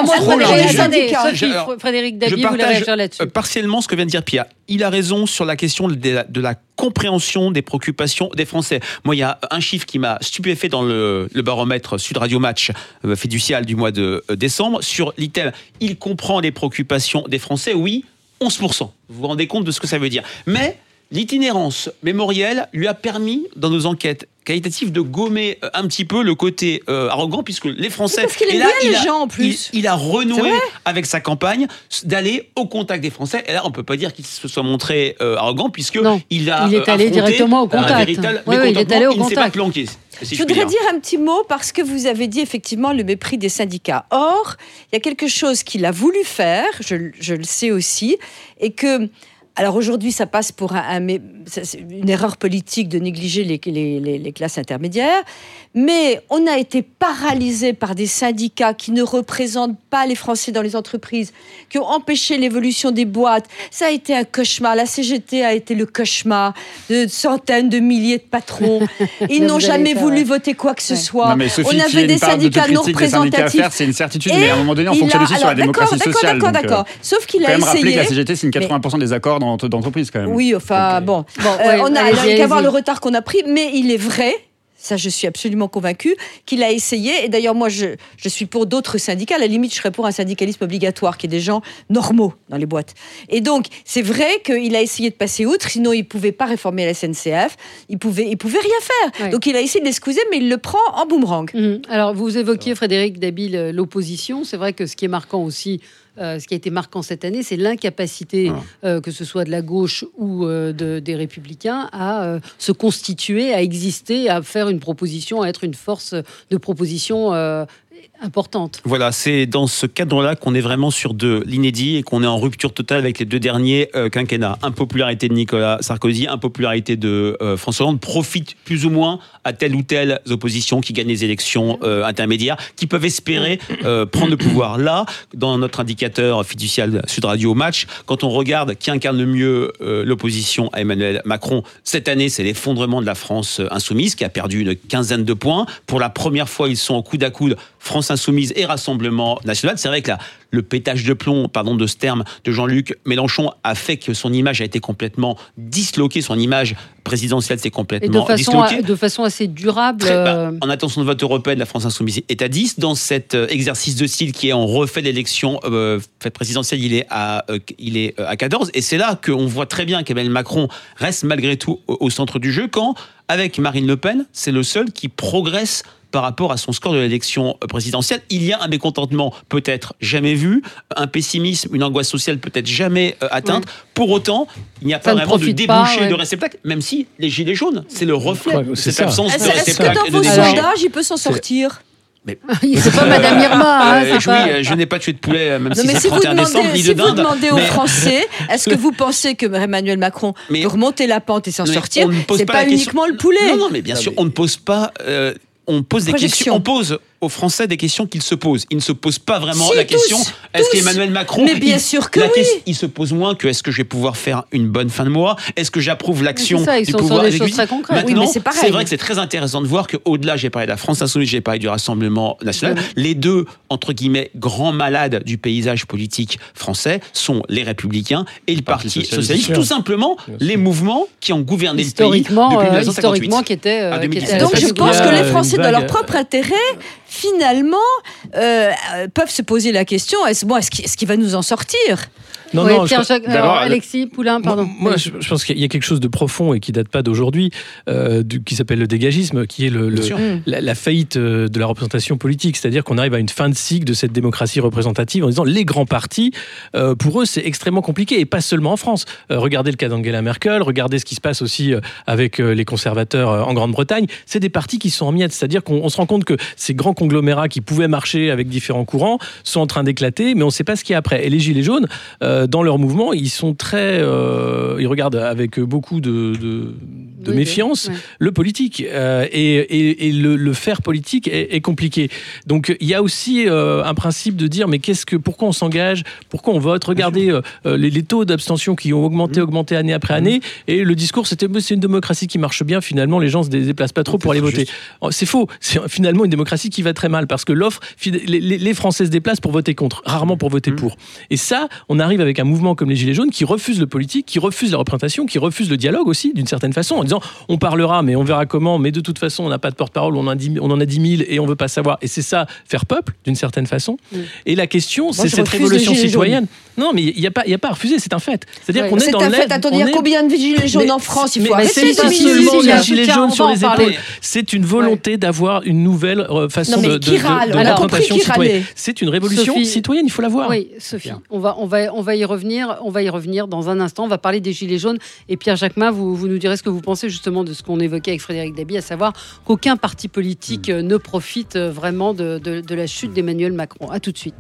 Frédéric Dabi voulait réagir là-dessus. Partiellement ce que vient de dire Pierre. Il a raison sur la question de la compréhension des préoccupations des Français. Moi, il y a un chiffre qui m'a stupéfait dans le baromètre Sud Radio Match fiducial du mois de décembre sur l'item. Il comprend les préoccupations des Français, oui, 11%. Vous vous rendez compte de ce que ça veut dire. Mais l'itinérance mémorielle lui a permis, dans nos enquêtes qualitatives, de gommer un petit peu le côté arrogant, puisque les Français... Parce qu'il aime bien les gens, en plus. Il a renoué avec sa campagne d'aller au contact des Français. Et là, on ne peut pas dire qu'il se soit montré arrogant, puisqu'il est allé directement au contact. Il est allé au contact. Il ne s'est pas planqué. Je voudrais dire un petit mot, parce que vous avez dit effectivement le mépris des syndicats. Or, il y a quelque chose qu'il a voulu faire, je le sais aussi, et que... Alors aujourd'hui, ça passe pour une erreur politique de négliger les classes intermédiaires, mais on a été paralysé par des syndicats qui ne représentent pas les Français dans les entreprises, qui ont empêché l'évolution des boîtes. Ça a été un cauchemar. La CGT a été le cauchemar de centaines de milliers de patrons. Ils n'ont jamais voulu voter quoi que ce soit. Non, mais Sophie, on avait des syndicats non représentatifs. C'est une certitude, mais à un moment donné, on fonctionne aussi sur la démocratie sociale. D'accord. Sauf qu'il a essayé. Quand même rappeler que la CGT signe 80% des accords d'entreprise quand même. Oui, enfin, bon. On a qu'à voir le retard qu'on a pris, mais il est vrai, ça je suis absolument convaincue, qu'il a essayé, et d'ailleurs moi je suis pour d'autres syndicats, à la limite je serais pour un syndicalisme obligatoire, qui est des gens normaux dans les boîtes. Et donc c'est vrai qu'il a essayé de passer outre, sinon il ne pouvait pas réformer la SNCF, il pouvait rien faire. Ouais. Donc il a essayé de l'excuser, mais il le prend en boomerang. Alors vous évoquiez, Frédéric Dabi, l'opposition. C'est vrai que ce qui est marquant aussi, ce qui a été marquant cette année, c'est l'incapacité, que ce soit de la gauche ou des Républicains, à se constituer, à exister, à faire une proposition, à être une force de proposition importante. Voilà, c'est dans ce cadre-là qu'on est vraiment sur de l'inédit et qu'on est en rupture totale avec les deux derniers quinquennats. Impopularité de Nicolas Sarkozy, impopularité de François Hollande profite plus ou moins à telle ou telle opposition qui gagne les élections intermédiaires, qui peuvent espérer prendre le pouvoir. Là, dans notre indicateur fiducial Sud Radio Match, quand on regarde qui incarne le mieux l'opposition à Emmanuel Macron, cette année, c'est l'effondrement de la France insoumise qui a perdu une quinzaine de points. Pour la première fois, ils sont au coude à coude, France Insoumise et Rassemblement National. C'est vrai que le pétage de plomb, pardon de ce terme, de Jean-Luc Mélenchon a fait que son image a été complètement disloquée. Son image présidentielle s'est complètement disloquée. De façon assez durable. En attention de vote européenne, la France Insoumise est à 10. Dans cet exercice de style qui est on refait l'élection présidentielle, il est à 14. Et c'est là qu'on voit très bien qu'Emmanuel Macron reste malgré tout au centre du jeu, quand, avec Marine Le Pen, c'est le seul qui progresse par rapport à son score de l'élection présidentielle. Il y a un mécontentement peut-être jamais vu, un pessimisme, une angoisse sociale peut-être jamais atteinte. Pour autant, il n'y a pas vraiment de débouché de réceptacle, même si les gilets jaunes, c'est le reflet de cette absence de réceptacle. Est-ce que dans vos sondages, il peut s'en sortir ? C'est pas Madame Irma. Oui, je n'ai pas tué de poulet, même si c'est le 31 décembre, ni de si vous dinde. demandez aux Français, est-ce que vous pensez que Emmanuel Macron peut remonter la pente et s'en sortir? C'est pas uniquement le poulet. Non, mais bien sûr, on ne pose pas... on pose des questions. On pose aux Français des questions qu'ils se posent. Ils ne se posent pas vraiment la question est-ce qu'Emmanuel Macron. Mais bien sûr que il se pose moins que est-ce que je vais pouvoir faire une bonne fin de mois? Est-ce que j'approuve l'action du sur pouvoir des choses très concrètes. Maintenant, oui, mais c'est vrai que c'est très intéressant de voir qu'au-delà, j'ai parlé de la France Insoumise, j'ai parlé du Rassemblement National. Les deux, entre guillemets, grands malades du paysage politique français sont les Républicains et le Parti Socialiste. Tout simplement, les mouvements qui ont gouverné le pays depuis 1958. Historiquement, qui étaient donc je pense que les Français, dans leur propre intérêt, finalement, peuvent se poser la question est-ce qu'il va nous en sortir? Non, Alexis Poulain, pardon. Moi, je pense qu'il y a quelque chose de profond et qui date pas d'aujourd'hui, qui s'appelle le dégagisme, qui est la faillite de la représentation politique. C'est-à-dire qu'on arrive à une fin de cycle de cette démocratie représentative en disant les grands partis, pour eux, c'est extrêmement compliqué, et pas seulement en France. Regardez le cas d'Angela Merkel, regardez ce qui se passe aussi avec les conservateurs en Grande-Bretagne. C'est des partis qui sont en miettes. C'est-à-dire qu'on se rend compte que ces grands conglomérats qui pouvaient marcher avec différents courants sont en train d'éclater, mais on ne sait pas ce qu'il y a après. Et les Gilets jaunes, dans leur mouvement, ils sont très... ils regardent avec beaucoup de méfiance le politique. Et le faire politique est compliqué. Donc il y a aussi un principe de dire mais pourquoi on s'engage? Pourquoi on vote? Regardez les taux d'abstention qui ont augmenté année après année. Et le discours, c'est une démocratie qui marche bien. Finalement, les gens se déplacent pas trop pour aller voter. C'est faux. C'est finalement une démocratie qui va très mal parce que les Français se déplacent pour voter contre, rarement pour voter pour. Et ça, on arrive avec un mouvement comme les Gilets jaunes qui refuse le politique, qui refuse la représentation, qui refuse le dialogue aussi, d'une certaine façon, en disant on parlera, mais on verra comment, mais de toute façon, on n'a pas de porte-parole, on en a 10 000 et on veut pas savoir. Et c'est ça, faire peuple, d'une certaine façon. Et la question, c'est cette révolution citoyenne. Non, mais il n'y a pas à refuser, c'est un fait. C'est-à-dire qu'on est dans l'aide. Attendez, il y a combien de Gilets jaunes en France? Il faut arrêter. C'est pas seulement les Gilets jaunes sur les épaules. C'est une volonté d'avoir une nouvelle façon de représentation citoyenne. C'est une révolution citoyenne, il faut la voir. Oui, Sophie, on va y revenir dans un instant. On va parler des Gilets jaunes. Et Pierre Jacquemin, vous nous direz ce que vous pensez justement de ce qu'on évoquait avec Frédéric Dabi, à savoir qu'aucun parti politique ne profite vraiment de la chute d'Emmanuel Macron. À tout de suite.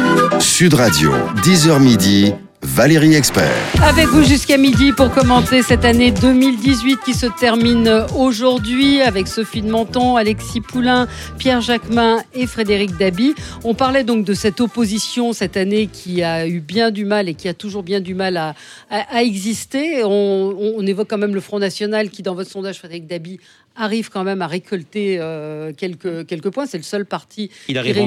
Sud Radio, 10h midi, Valérie Expert. Avec vous jusqu'à midi pour commenter cette année 2018 qui se termine aujourd'hui avec Sophie de Menton, Alexis Poulain, Pierre Jacquemin et Frédéric Dabi. On parlait donc de cette opposition cette année qui a eu bien du mal et qui a toujours bien du mal à exister. On évoque quand même le Front National qui, dans votre sondage, Frédéric Dabi, arrive quand même à récolter quelques points. C'est le seul parti qui arrive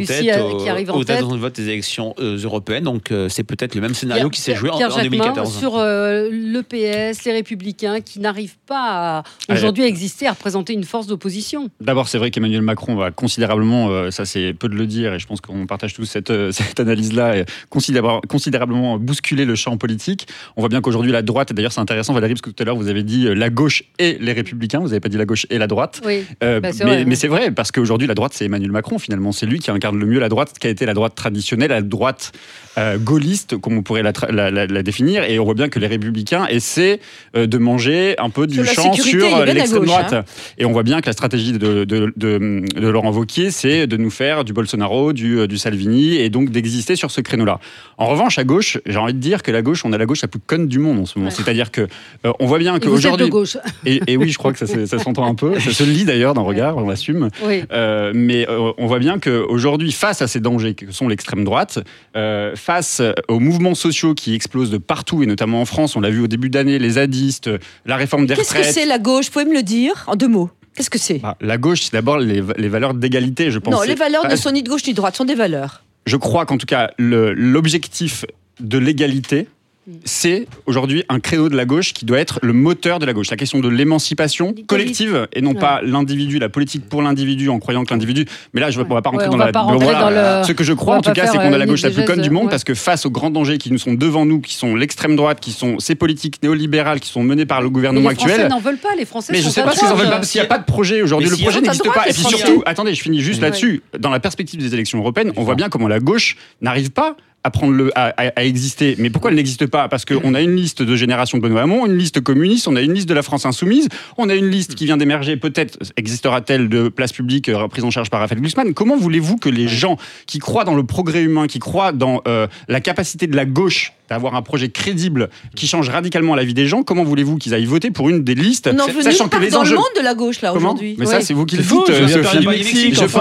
en tête dans le vote des élections européennes. Donc c'est peut-être le même scénario qui s'est joué en 2014. Sur le PS, les Républicains, qui n'arrivent pas aujourd'hui à exister, à représenter une force d'opposition. D'abord, c'est vrai qu'Emmanuel Macron va considérablement, ça c'est peu de le dire, et je pense qu'on partage tous cette analyse-là, considérablement bousculer le champ politique. On voit bien qu'aujourd'hui la droite, et d'ailleurs c'est intéressant Valérie, parce que tout à l'heure vous avez dit la gauche et les Républicains, vous n'avez pas dit la gauche et la droite. Oui, mais c'est vrai, parce qu'aujourd'hui la droite c'est Emmanuel Macron finalement, c'est lui qui incarne le mieux la droite, qui a été la droite traditionnelle, la droite gaulliste, comme on pourrait la définir, et on voit bien que les Républicains essaient de manger un peu du champ sur l'extrême droite. Et on voit bien que la stratégie de Laurent Wauquiez, c'est de nous faire du Bolsonaro, du Salvini, et donc d'exister sur ce créneau-là. En revanche, à gauche, j'ai envie de dire que on a la gauche la plus conne du monde en ce moment. Ouais. C'est-à-dire que on voit bien qu'aujourd'hui, vous êtes de gauche. Et oui, je crois que ça s'entend un peu, ça se lit d'ailleurs d'un regard, on l'assume. Oui. Mais on voit bien qu'aujourd'hui, face à ces dangers que sont l'extrême droite, face aux mouvements sociaux qui explosent de partout, et notamment en France, on l'a vu au début d'année, les zadistes, la réforme des retraites. Qu'est-ce que c'est la gauche? Vous pouvez me le dire en 2 mots? Qu'est-ce que c'est? La gauche, c'est d'abord les valeurs d'égalité, je pense. Non, les valeurs ne sont ni de gauche ni de droite, sont des valeurs. Je crois qu'en tout cas, l'objectif de l'égalité, c'est aujourd'hui un créneau de la gauche qui doit être le moteur de la gauche. La question de l'émancipation collective et non pas l'individu, la politique pour l'individu en croyant que l'individu... Mais là, on ne va pas rentrer dans la... Ce que je crois en tout cas, c'est qu'on a la gauche la plus conne du monde parce que face aux grands dangers qui nous sont devant nous, qui sont l'extrême droite, qui sont ces politiques néolibérales qui sont menées par le gouvernement actuel... Les Français n'en veulent pas, les Français mais je ne sais pas s'ils n'en veulent pas, parce qu'il n'y a pas de projet aujourd'hui. Le projet n'existe pas. Et puis surtout, attendez, je finis juste là-dessus. Dans la perspective des élections européennes, on voit bien comment la gauche n'arrive pas à exister. Mais pourquoi elle n'existe pas ? Parce qu'on a une liste de Génération de Benoît Hamon, une liste communiste, on a une liste de la France Insoumise, on a une liste qui vient d'émerger, peut-être existera-t-elle de Place Publique prise en charge par Raphaël Glucksmann. Comment voulez-vous que les gens qui croient dans le progrès humain, qui croient dans la capacité de la gauche d'avoir un projet crédible qui change radicalement la vie des gens, comment voulez-vous qu'ils aillent voter pour une des listes, sachant que les enjeux... dans le monde de la gauche, là, aujourd'hui. Mais ça, c'est vous qui le dites, Sophie. Je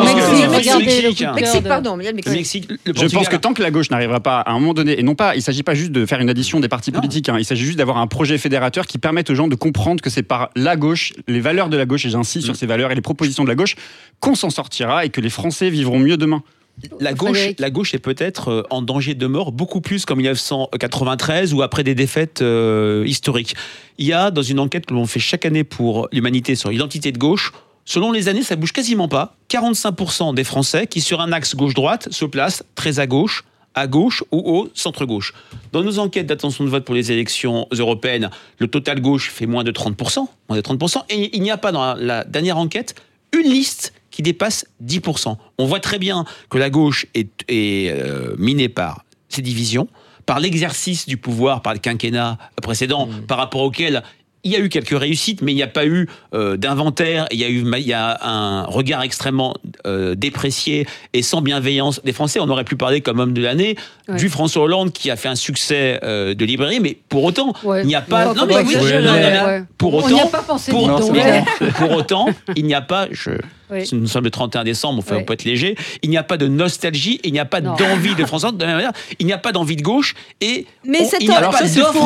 pense que tant que la gauche n'arrivera pas à un moment donné, et non pas, il ne s'agit pas juste de faire une addition des partis politiques, il s'agit juste d'avoir un projet fédérateur qui permette aux gens de comprendre que c'est par la gauche, les valeurs de la gauche, et j'insiste sur ces valeurs et les propositions de la gauche, qu'on s'en sortira et que les Français vivront mieux demain. La gauche est peut-être en danger de mort beaucoup plus qu'en 1993 ou après des défaites historiques. Il y a, dans une enquête que l'on fait chaque année pour l'Humanité sur l'identité de gauche, selon les années, ça bouge quasiment pas. 45% des Français qui, sur un axe gauche-droite, se placent très à gauche ou au centre-gauche. Dans nos enquêtes d'attention de vote pour les élections européennes, le total gauche fait moins de 30%. Et il n'y a pas dans la dernière enquête une liste qui dépasse 10%. On voit très bien que la gauche est minée par ces divisions, par l'exercice du pouvoir, par le quinquennat précédent, par rapport auquel il y a eu quelques réussites, mais il n'y a pas eu d'inventaire, il y a un regard extrêmement déprécié et sans bienveillance des Français. On aurait pu parler comme homme de l'année du François Hollande qui a fait un succès de librairie, mais pour autant, il n'y a pas... Pour autant, il n'y a pas... Nous sommes le 31 décembre, on peut être léger. Il n'y a pas de nostalgie, il n'y a pas d'envie de France. De la même manière, il n'y a pas d'envie de gauche et il n'y a pas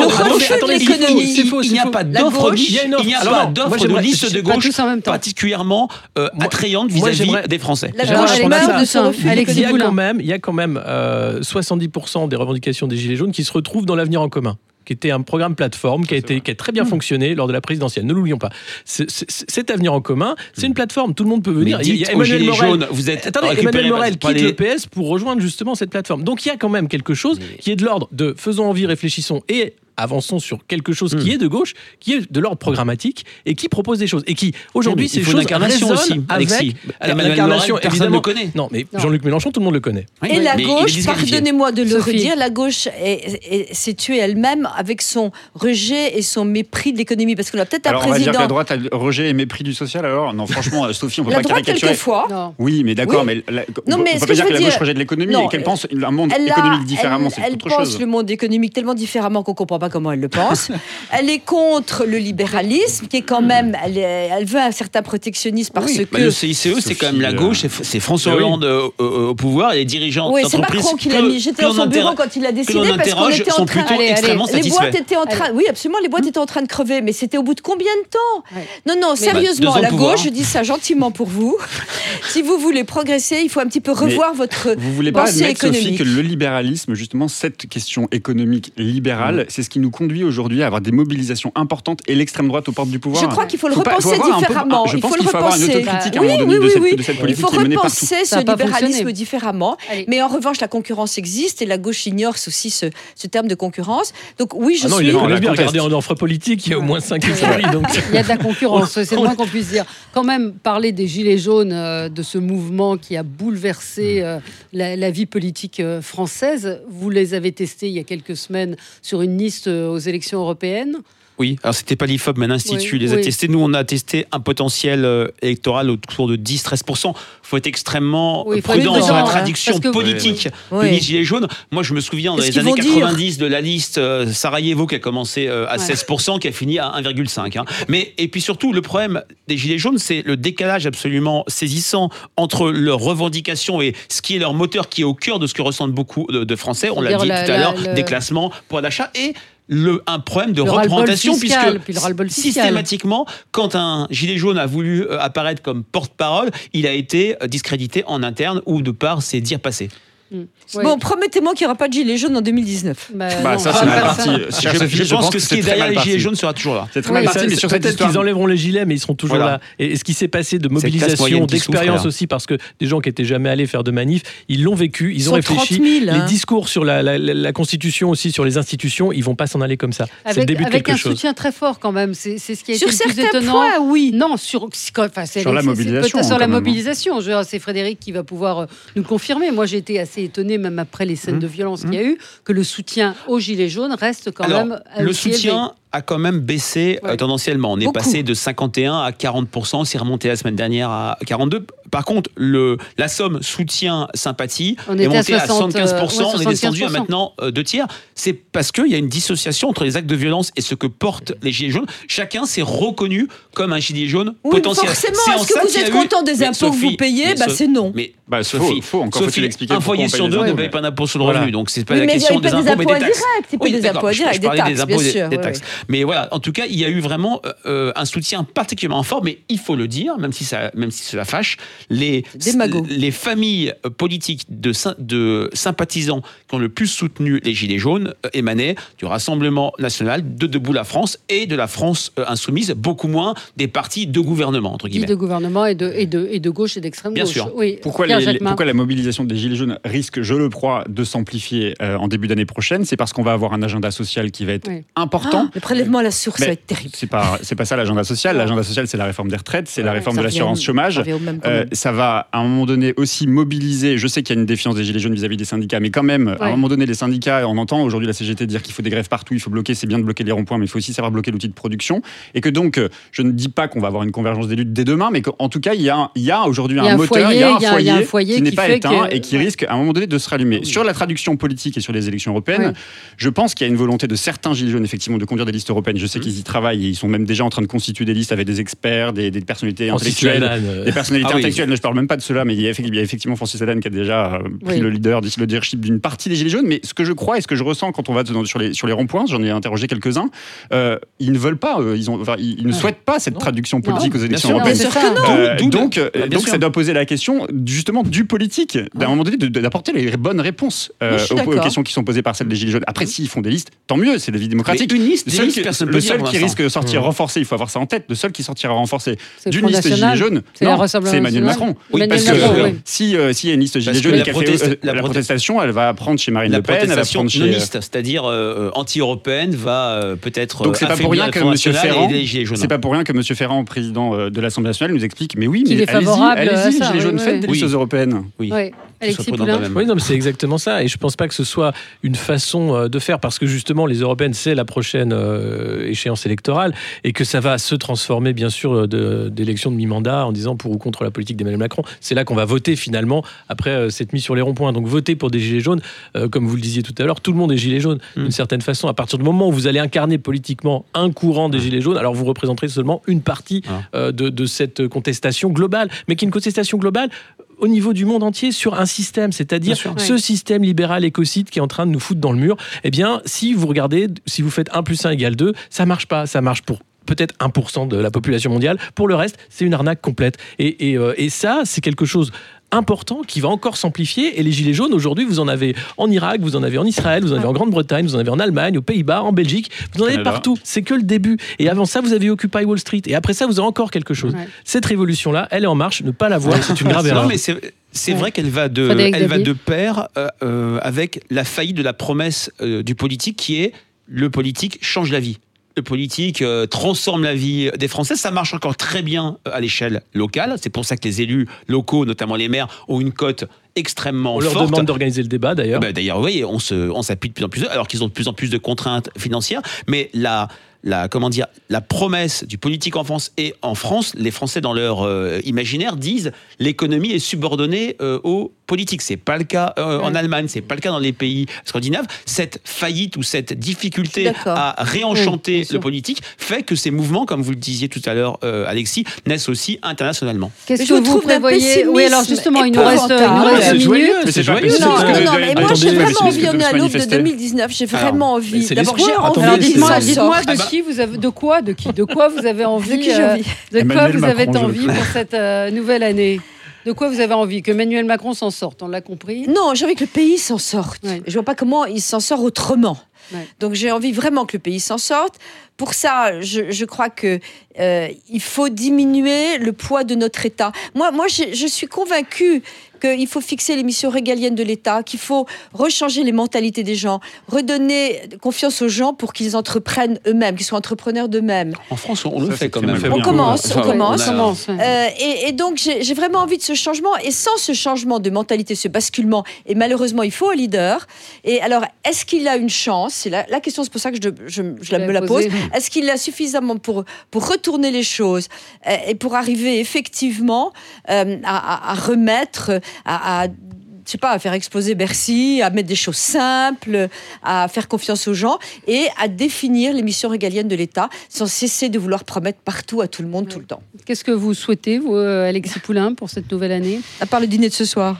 d'offre de liste de gauche particulièrement attrayante vis-à-vis des Français. La gauche meurt de ce refus. Il y a quand même 70% des revendications des Gilets jaunes qui se retrouvent dans l'Avenir en commun, qui était un programme plateforme qui a très bien fonctionné lors de la présidentielle. Ne l'oublions pas. Cet Avenir en commun, c'est une plateforme. Tout le monde peut venir. Il y a Emmanuel Morel. Emmanuel Morel quitte le PS pour rejoindre justement cette plateforme. Donc il y a quand même quelque chose qui est de l'ordre de faisons envie, réfléchissons et avançons sur quelque chose qui est de gauche, qui est de l'ordre programmatique et qui propose des choses. Et qui, aujourd'hui, ces choses résonnent avec... L'incarnation, personne ne le connaît. Non, mais Jean-Luc Mélenchon, tout le monde le connaît. Et la gauche, pardonnez-moi de le redire, la gauche s'est tuée elle-même avec son rejet et son mépris de l'économie. Parce qu'on a peut-être un président... Alors, on va dire que la droite a rejet et mépris du social, alors ? Non, franchement, Sophie, on ne peut pas caricaturer. La droite, quelquefois. Oui, mais d'accord, mais on ne peut pas dire que la gauche rejette l'économie et qu'elle pense un monde économique différemment, c'est autre chose. Elle pense le monde économique tellement différemment qu'on ne comprend pas comment elle le pense. Elle est contre le libéralisme, qui est quand même... Elle veut un certain protectionnisme parce que... Le CICE, c'est quand même la gauche, c'est François Hollande au pouvoir, et les dirigeants d'entreprise... Oui, c'est Macron qui l'a mis. J'étais dans son bureau quand il a décidé, parce qu'on était en train... Les boîtes étaient en train... Oui, absolument, les boîtes étaient en train de crever, mais c'était au bout de combien de temps ? Non, sérieusement, la gauche, je dis ça gentiment pour vous, si vous voulez progresser, il faut un petit peu revoir votre pensée économique. Vous voulez pas admettre, Sophie, que le libéralisme, justement, cette question économique libérale, c'est ce qui nous conduit aujourd'hui à avoir des mobilisations importantes et l'extrême droite aux portes du pouvoir. Je crois qu'il faut le repenser différemment. Je pense qu'il faut avoir une autocritique à un moment donné de cette politique qui est menée partout. Il faut repenser ce libéralisme différemment. Mais en revanche, la concurrence existe et la gauche ignore aussi ce terme de concurrence. Donc oui, je suis... Regardez en offre politique, il y a au moins 5 catégories. Il y a de la concurrence, c'est le moins qu'on puisse dire. Quand même, parler des Gilets jaunes, de ce mouvement qui a bouleversé la vie politique française, vous les avez testés il y a quelques semaines sur une liste aux élections européennes. Oui, alors c'était pas l'IFOP, mais l'Institut les a testés. Nous, on a testé un potentiel électoral autour de 10-13%. Il faut être extrêmement prudent sur la traduction politique de Gilets jaunes. Moi, je me souviens dans les années 90 de la liste Sarajevo qui a commencé à 16%, qui a fini à 1,5%. Et puis surtout, le problème des Gilets jaunes, c'est le décalage absolument saisissant entre leurs revendications et ce qui est leur moteur, qui est au cœur de ce que ressentent beaucoup de Français. On l'a dit tout à l'heure, déclassement, pouvoir d'achat et un problème de représentation, puisque systématiquement, quand un gilet jaune a voulu apparaître comme porte-parole, il a été discrédité en interne ou de par ses dires passés. Bon, promettez-moi qu'il n'y aura pas de gilets jaunes en 2019. Ça, c'est mal parti. Je pense que ce qui est derrière les gilets jaunes sera toujours là. C'est très mal parti, mais sur cette histoire... Qu'ils enlèveront les gilets, mais ils seront toujours là. Et ce qui s'est passé de mobilisation, d'expérience aussi, parce que des gens qui n'étaient jamais allés faire de manif, ils l'ont vécu, ils ont réfléchi. 30 000, les discours sur la Constitution aussi, sur les institutions, ils ne vont pas s'en aller comme ça. C'est le début de quelque chose. Avec un soutien très fort quand même. C'est ce qui a été le plus étonnant. Sur certains points, oui. Non, sur la mobilisation. Peut-être sur la mobilisation. C'est Frédéric qui va pouvoir nous confirmer. Moi, j'ai été assez assez étonné, même après les scènes de violence qu'il y a eu, que le soutien aux Gilets jaunes reste quand même le aussi soutien élevé. a quand même baissé tendanciellement. On est passé de 51 à 40%, c'est remonté la semaine dernière à 42%. Par contre, la somme soutien-sympathie est montée à 75%, on est descendu à maintenant 2/3. C'est parce qu'il y a une dissociation entre les actes de violence et ce que portent les Gilets jaunes. Chacun s'est reconnu comme un Gilet jaune potentiel. Forcément, est-ce que vous êtes content des impôts que vous payez ? C'est non. Mais Sophie, faut-il expliquer un foyer sur deux ne paye pas d'impôt sur le revenu, donc c'est pas la mais question des impôts, mais des taxes. Il paye des impôts indirects, des taxes, bien sûr. Des taxes. Mais voilà, en tout cas, il y a eu vraiment un soutien particulièrement fort, mais il faut le dire, même si cela fâche, les familles politiques de sympathisants qui ont le plus soutenu les Gilets jaunes émanaient du Rassemblement national, de Debout la France et de la France insoumise, beaucoup moins des partis de gouvernement, entre guillemets. De gouvernement et de gauche et d'extrême gauche. Bien sûr. Oui. Pourquoi la mobilisation des Gilets jaunes risque, je le crois, de s'amplifier en début d'année prochaine ? C'est parce qu'on va avoir un agenda social qui va être important. Le prélèvement à la source, ça va être terrible. C'est pas ça l'agenda social. L'agenda social, c'est la réforme des retraites, c'est la réforme de l'assurance chômage. Ça va, à un moment donné, aussi mobiliser. Je sais qu'il y a une défiance des Gilets jaunes vis-à-vis des syndicats, mais quand même, à un moment donné, les syndicats, on entend aujourd'hui la CGT dire qu'il faut des grèves partout, il faut bloquer, c'est bien de bloquer les ronds-points, mais il faut aussi savoir bloquer l'outil de production. Et que donc, je ne dis pas qu'on va avoir une convergence des luttes dès demain, mais qu'en tout cas, il y a aujourd'hui un moteur, il y a un foyer qui n'est pas éteint et qui risque, à un moment donné, de se rallumer. Oui. Sur la traduction politique et sur les élections européennes, je pense qu'il y a une volonté de certains Gilets jaunes, effectivement, de conduire des listes européennes. Je sais qu'ils y travaillent et ils sont même déjà en train de constituer des listes avec des experts, des personnalités intellectuelles. Des personnalités intellectuelles, je ne parle même pas de cela, mais il y a effectivement Francis Lalanne qui a déjà pris le leadership d'une partie des Gilets jaunes. Mais ce que je crois et ce que je ressens quand on va sur les ronds-points, j'en ai interrogé quelques-uns, ils ne veulent pas, ils ne souhaitent pas cette traduction politique aux élections européennes. Donc ça doit poser la question justement du politique, d'un moment donné, d'apporter les bonnes réponses aux questions qui sont posées par celles des Gilets jaunes. Après, s'ils font des listes, tant mieux, c'est la vie démocratique. Le seul qui risque de sortir renforcé, il faut avoir ça en tête, le seul qui sortira renforcé d'une liste Gilets jaunes, c'est Emmanuel Macron. Oui, parce que s'il y a une liste Gilets jaunes, la protestation, elle va prendre chez Marine Le Pen, elle va prendre chez... c'est-à-dire anti-européenne, va peut-être... Donc c'est pas pour rien que M. Ferrand, président de l'Assemblée nationale, nous explique, mais oui, mais allez-y, les Gilets jaunes, faites des listes européennes. Oui, non, mais c'est exactement ça. Et je pense pas que ce soit une façon de faire, parce que justement, les européennes, c'est la prochaine échéance électorale, et que ça va se transformer, bien sûr, d'élection de mi-mandat en disant pour ou contre la politique d'Emmanuel Macron. C'est là qu'on va voter finalement après cette mise sur les ronds-points. Donc voter pour des Gilets jaunes, comme vous le disiez tout à l'heure, tout le monde est Gilet jaune d'une certaine façon. À partir du moment où vous allez incarner politiquement un courant des Gilets jaunes, alors vous représenterez seulement une partie de cette contestation globale, mais qui est une contestation globale au niveau du monde entier sur un système, c'est-à-dire ce système libéral écocide qui est en train de nous foutre dans le mur. Eh bien, si vous regardez, si vous faites 1 + 1 = 2, ça marche pas. Ça marche pour peut-être 1% de la population mondiale. Pour le reste, c'est une arnaque complète. Et ça, c'est quelque chose important qui va encore s'amplifier. Et les Gilets jaunes, aujourd'hui, vous en avez en Irak, vous en avez en Israël, vous en avez en Grande-Bretagne, vous en avez en Allemagne, aux Pays-Bas, en Belgique, vous en avez partout. C'est que le début. Et avant ça, vous avez Occupy Wall Street. Et après ça, vous avez encore quelque chose. Cette révolution-là, elle est en marche. Ne pas la voir, c'est une grave erreur. Non, mais c'est vrai qu'elle va de pair avec la faillite de la promesse du politique qui est le politique change la vie. Le politique transforme la vie des Français. Ça marche encore très bien à l'échelle locale. C'est pour ça que les élus locaux, notamment les maires, ont une cote extrêmement forte. On leur demande d'organiser le débat, d'ailleurs. D'ailleurs, oui, on s'appuie de plus en plus, alors qu'ils ont de plus en plus de contraintes financières. Mais la promesse du politique en France, et en France, les Français dans leur imaginaire disent l'économie est subordonnée aux politiques. C'est pas le cas en Allemagne, c'est pas le cas dans les pays scandinaves. Cette faillite ou cette difficulté à réenchanter le politique fait que ces mouvements, comme vous le disiez tout à l'heure, Alexis, naissent aussi internationalement. Qu'est-ce que vous prévoyez ? Oui, alors justement, il nous reste 2 minutes. Mais c'est joyeux. Non, mais moi j'ai vraiment envie, on est à l'aube de 2019, j'ai vraiment envie. D'abord, j'ai envie. Dites-moi de quoi vous avez envie pour cette nouvelle année. De quoi vous avez envie ? Que Emmanuel Macron s'en sorte, on l'a compris. Non, j'ai envie que le pays s'en sorte. Je vois pas comment il s'en sort autrement. Donc j'ai envie vraiment que le pays s'en sorte. pour ça, je crois que il faut diminuer le poids de notre État. Moi, je suis convaincue qu'il faut fixer les missions régaliennes de l'État, qu'il faut rechanger les mentalités des gens, redonner confiance aux gens pour qu'ils entreprennent eux-mêmes, qu'ils soient entrepreneurs d'eux-mêmes. En France, on le fait quand même. On commence. Ouais. Et donc, j'ai vraiment envie de ce changement. Et sans ce changement de mentalité, ce basculement, et malheureusement, il faut un leader. Et alors, est-ce qu'il a une chance? C'est la question, c'est pour ça que je me la pose. Est-ce qu'il a suffisamment pour retourner les choses et pour arriver effectivement à remettre, à faire exploser Bercy, à mettre des choses simples, à faire confiance aux gens et à définir les missions régaliennes de l'État sans cesser de vouloir promettre partout à tout le monde tout le temps. Qu'est-ce que vous souhaitez, vous, Alexis Poulain, pour cette nouvelle année? À part le dîner de ce soir.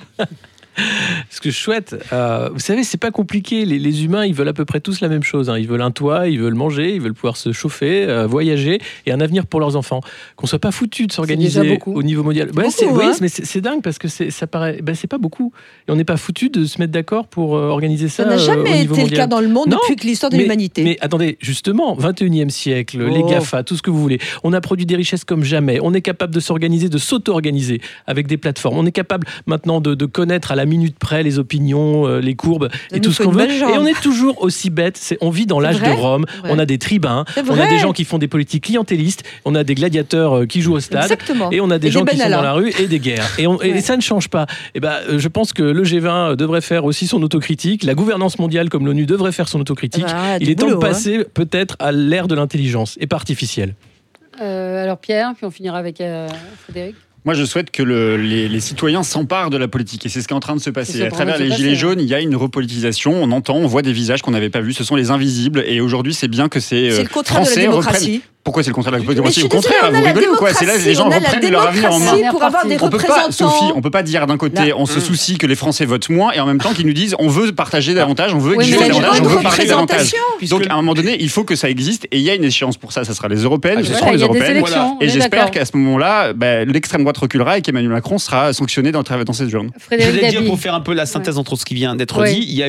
Ce que je souhaite, vous savez, c'est pas compliqué. Les humains, ils veulent à peu près tous la même chose. Ils veulent un toit, ils veulent manger, ils veulent pouvoir se chauffer, voyager et un avenir pour leurs enfants. Qu'on soit pas foutu de s'organiser au niveau mondial. Oui, mais c'est dingue parce que ça paraît, c'est pas beaucoup. Et on n'est pas foutu de se mettre d'accord pour organiser ça. Ça n'a jamais été mondial. Le cas dans le monde depuis que l'histoire de l'humanité. Mais attendez, justement, 21e siècle, les GAFA, tout ce que vous voulez. On a produit des richesses comme jamais. On est capable de s'organiser, de s'auto-organiser avec des plateformes. On est capable maintenant de connaître à la minute près les opinions, les courbes et tout ce qu'on veut. Et on est toujours aussi bête. On vit dans l'âge de Rome. On a des tribuns. On a des gens qui font des politiques clientélistes. On a des gladiateurs qui jouent au stade. Exactement. Et on a des gens qui sont dans la rue et des guerres. Et ça ne change pas. Et je pense que le G20 devrait faire aussi son autocritique. La gouvernance mondiale comme l'ONU devrait faire son autocritique. Il est temps de passer peut-être à l'ère de l'intelligence et pas artificielle. Alors Pierre, puis on finira avec Frédéric. Moi, je souhaite que les citoyens s'emparent de la politique. Et c'est ce qui est en train de se passer. À travers les Gilets jaunes, il y a une repolitisation. On entend, on voit des visages qu'on n'avait pas vus. Ce sont les invisibles. Et aujourd'hui, c'est bien que ces C'est le contraire Français de la démocratie. reprennent... Pourquoi c'est le contraire de la démocratie? Au contraire, on a vous la rigolez ou quoi? C'est là les gens reprennent leur avenir en main. Pour avoir des On peut pas, représentants. Sophie, on peut pas dire d'un côté on se soucie que les Français votent moins et en même temps qu'ils nous disent on veut partager davantage, on veut exiger davantage, on veut parler davantage. Donc à un moment donné, il faut que ça existe et il y a une échéance pour ça. Ça sera les européennes, ce seront les européennes. Et j'espère qu'à ce moment-là, l'extrême droite reculera et qu'Emmanuel Macron sera sanctionné dans cette journée. Je voulais dire, pour faire un peu la synthèse entre ce qui vient d'être dit, il y a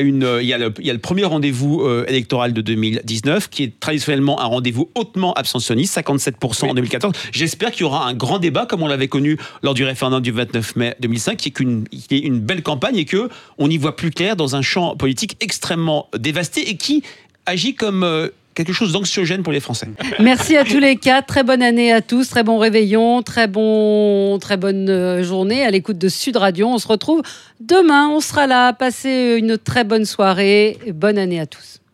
le premier rendez-vous électoral de 2019 qui est traditionnellement un rendez-vous hautement abstentionniste, 57% en 2014. J'espère qu'il y aura un grand débat comme on l'avait connu lors du référendum du 29 mai 2005, qui est une belle campagne et qu'on y voit plus clair dans un champ politique extrêmement dévasté et qui agit comme quelque chose d'anxiogène pour les Français. Merci à tous les quatre. Très bonne année à tous. Très bon réveillon. Très bonne journée à l'écoute de Sud Radio. On se retrouve demain. On sera là. Passez une très bonne soirée. Bonne année à tous.